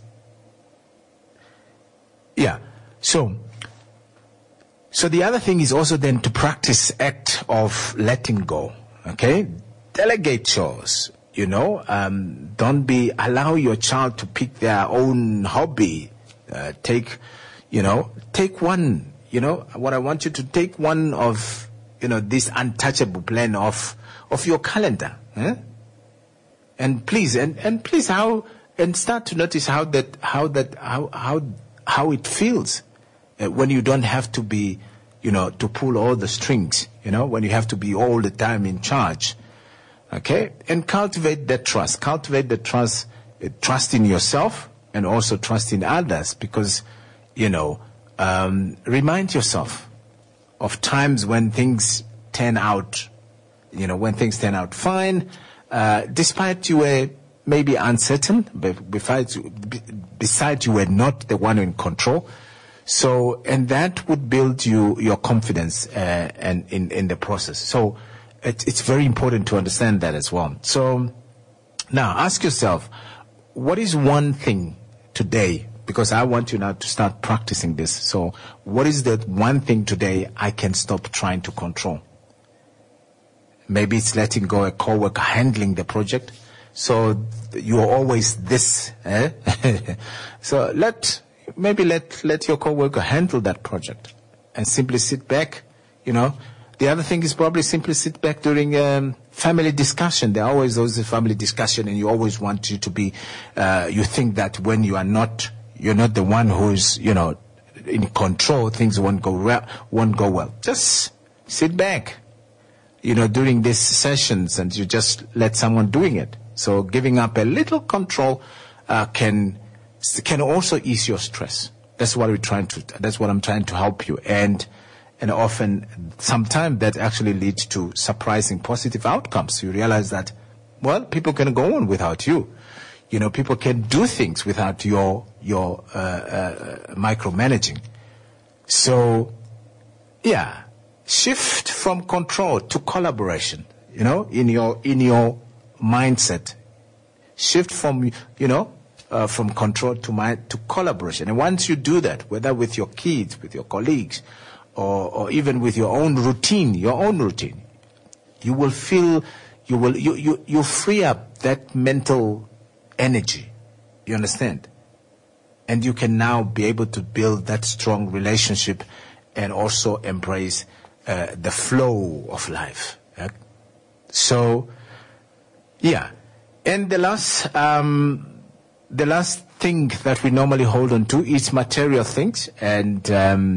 yeah. So the other thing is also then to practice act of letting go. Okay, delegate chores. Don't allow your child to pick their own hobby. Take one. What I want you to take one of this untouchable plan of your calendar, and please, and please, start to notice how it feels when you don't have to be, to pull all the strings, when you have to be all the time in charge, okay? And cultivate that trust. Cultivate the trust in yourself and also trust in others, because, remind yourself of times when things turn out. When things turn out fine, despite you were maybe uncertain, but besides you were not the one in control, So, and that would build your confidence and in the process. So it's very important to understand that as well. So now ask yourself, what is one thing today, because I want you now to start practicing this. So what is that one thing today I can stop trying to control? Maybe it's letting go a coworker handling the project. So you're always this. So let your coworker handle that project and simply sit back. The other thing is probably simply sit back during family discussion. There are always those family discussion, and you always want you to be. You think that when you're not the one who's in control, things won't go well. Just sit back, during these sessions, and you just let someone doing it. So giving up a little control can also ease your stress. That's what I'm trying to help you. And often, sometimes that actually leads to surprising positive outcomes. You realize that, well, people can go on without you. People can do things without your micromanaging. So, yeah, shift from control to collaboration. In your mindset, shift from from control to collaboration. And once you do that, whether with your kids, with your colleagues, or even with your own routine, you will feel you free up that mental energy. You understand? And you can now be able to build that strong relationship and also embrace the flow of life. So, yeah. And the last thing that we normally hold on to is material things, and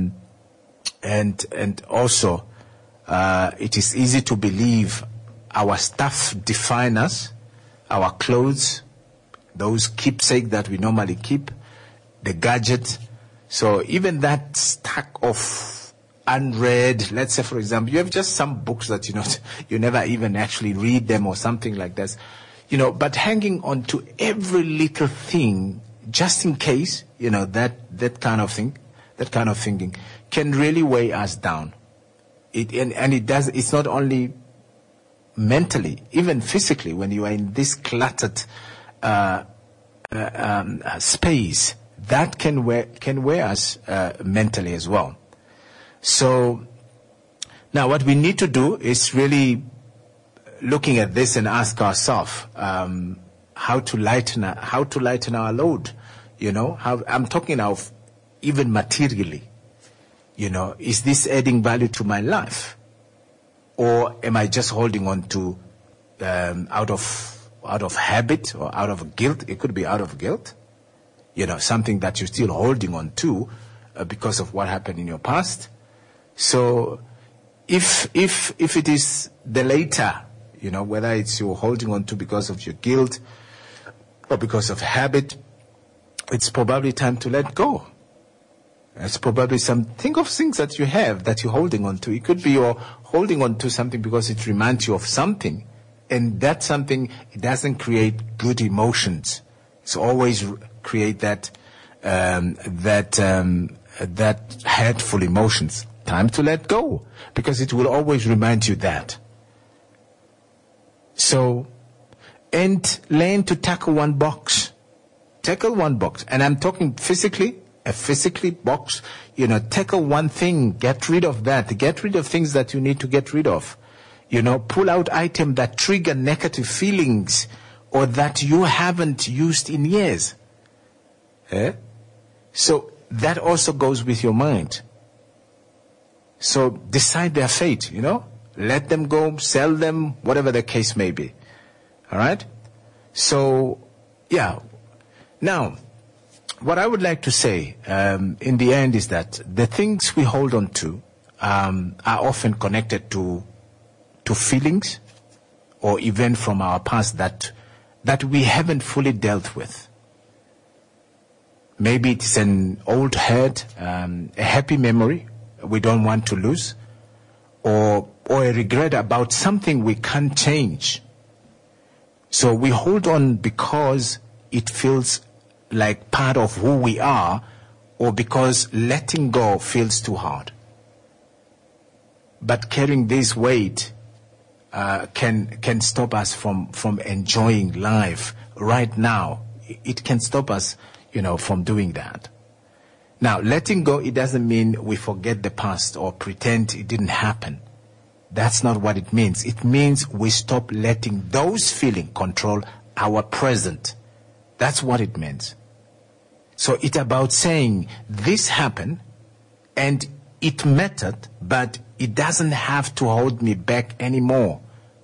also it is easy to believe our stuff define us, our clothes, those keepsake that we normally keep, the gadget. So even that stack of unread, let's say for example, you have just some books that you never even actually read them or something like that, but hanging on to every little thing just in case, that kind of thinking can really weigh us down. It's not only mentally, even physically, when you are in this cluttered space, that can weigh us mentally as well. So now what we need to do is really looking at this and ask ourselves how to lighten our load. How I'm talking of even materially. Is this adding value to my life, or am I just holding on to out of habit or out of guilt? It could be out of guilt. Something that you're still holding on to because of what happened in your past. So if it is the later, whether it's you're holding on to because of your guilt or because of habit, it's probably time to let go. It's probably think of things that you have that you're holding on to. It could be you're holding on to something because it reminds you of something, and that something, it doesn't create good emotions. It's always create that hurtful emotions. Time to let go, because it will always remind you that. So, and learn to tackle one box. Tackle one box. And I'm talking physically, a physically box. Tackle one thing. Get rid of that. Get rid of things that you need to get rid of. Pull out items that trigger negative feelings or that you haven't used in years. So that also goes with your mind. So decide their fate, Let them go, sell them, whatever the case may be. All right? So, yeah. Now, what I would like to say in the end is that the things we hold on to are often connected to feelings or events from our past that we haven't fully dealt with. Maybe it's an old hurt, a happy memory we don't want to lose, or a regret about something we can't change. So we hold on because it feels like part of who we are, or because letting go feels too hard. But carrying this weight can stop us from enjoying life right now. It can stop us, from doing that. Now, letting go, it doesn't mean we forget the past or pretend it didn't happen. That's not what it means. It means we stop letting those feelings control our present. That's what it means. So it's about saying this happened and it mattered, but it doesn't have to hold me back anymore.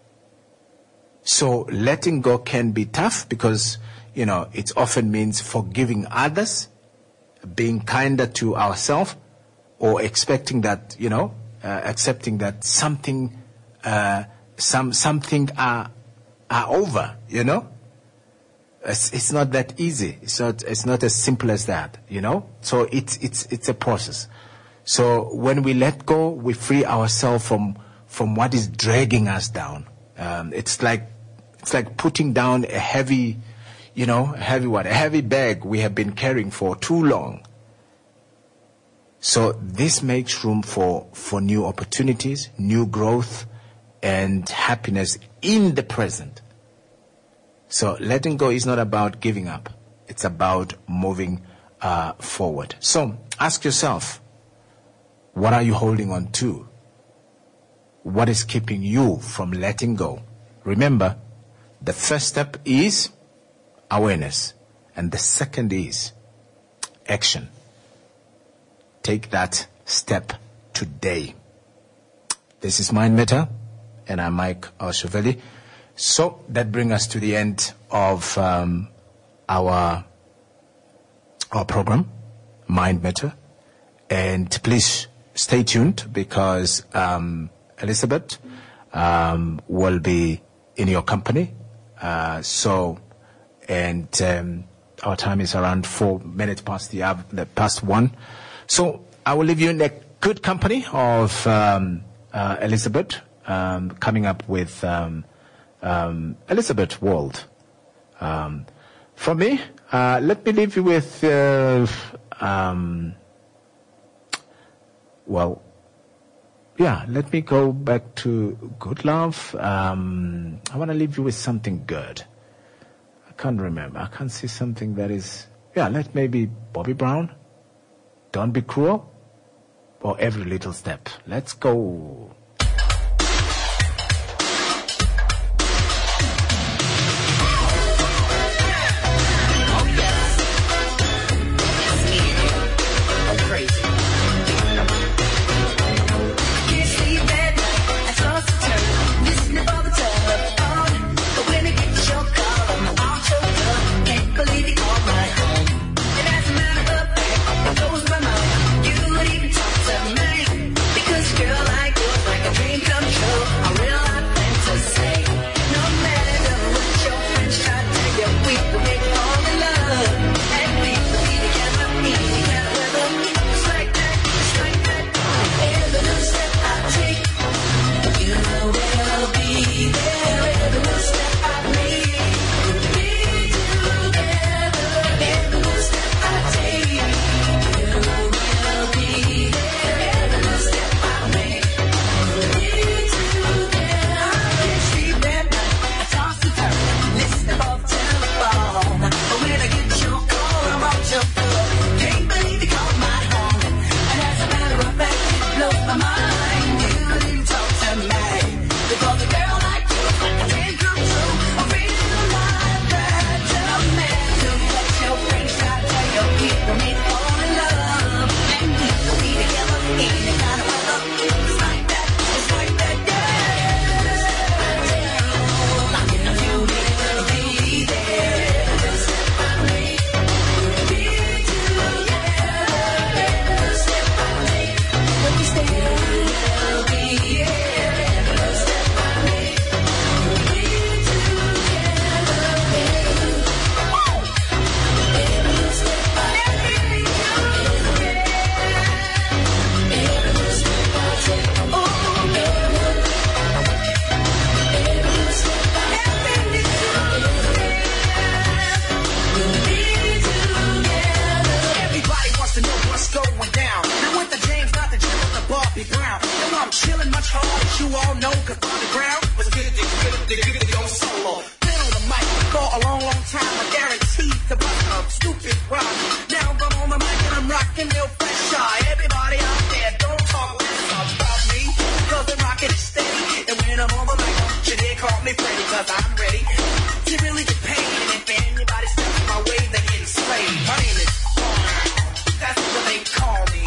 So letting go can be tough because, it often means forgiving others, being kinder to ourselves, or expecting that, accepting that something are over, It's not that easy. It's not as simple as that, So it's a process. So when we let go, we free ourselves from what is dragging us down. It's like putting down a heavy bag we have been carrying for too long. So this makes room for new opportunities, new growth, and happiness in the present. So letting go is not about giving up. It's about moving forward. So ask yourself, what are you holding on to? What is keeping you from letting go? Remember, the first step is awareness, and the second is action. Take that step today. This is Mind Matter, and I'm Mike Oshoveli. So that brings us to the end of our program, Mind Matter. And please stay tuned because Elizabeth will be in your company. Our time is around 4 minutes past 1. So I will leave you in a good company of Elizabeth, coming up with Elizabeth World. From me, let me leave you with let me go back to good love. I want to leave you with something good. I can't remember. I can't see something that is... let maybe Bobby Brown, Don't Be Cruel, or Every Little Step. Let's go. Because girl like yours, like living much harder, as you all know, cause on the ground was good to go solo. Been on the mic for a long, long time, I guaranteed to bust a stupid rhyme. Now I'm on the mic and I'm rocking real fresh. Everybody out there, don't talk less about me, cause the rocket is steady. And when I'm on the mic, don't you dare call me Freddy, cause I'm ready to really get paid. And if anybody steps my way, they're getting slayed. My name is that's what they call me.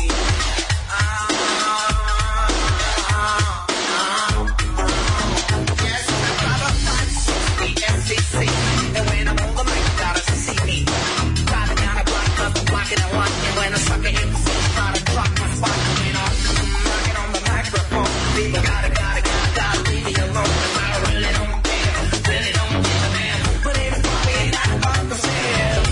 Yes, I got a 560 MCC, and when I'm on the mic, you gotta see me. Driving down a block, cause I'm blocking a lot, and when a sucker MC try to drop my spot, when I'm knocking on the microphone, people gotta leave me alone, cause I really don't care, man. But everybody ain't not about themselves.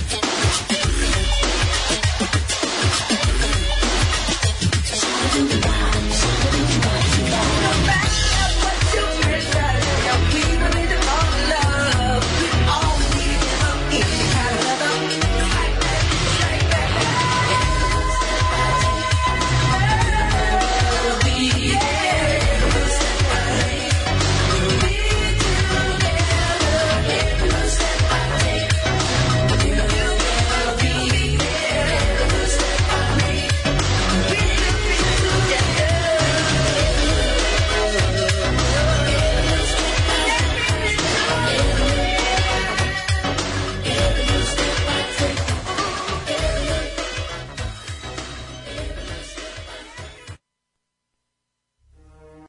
Thank you.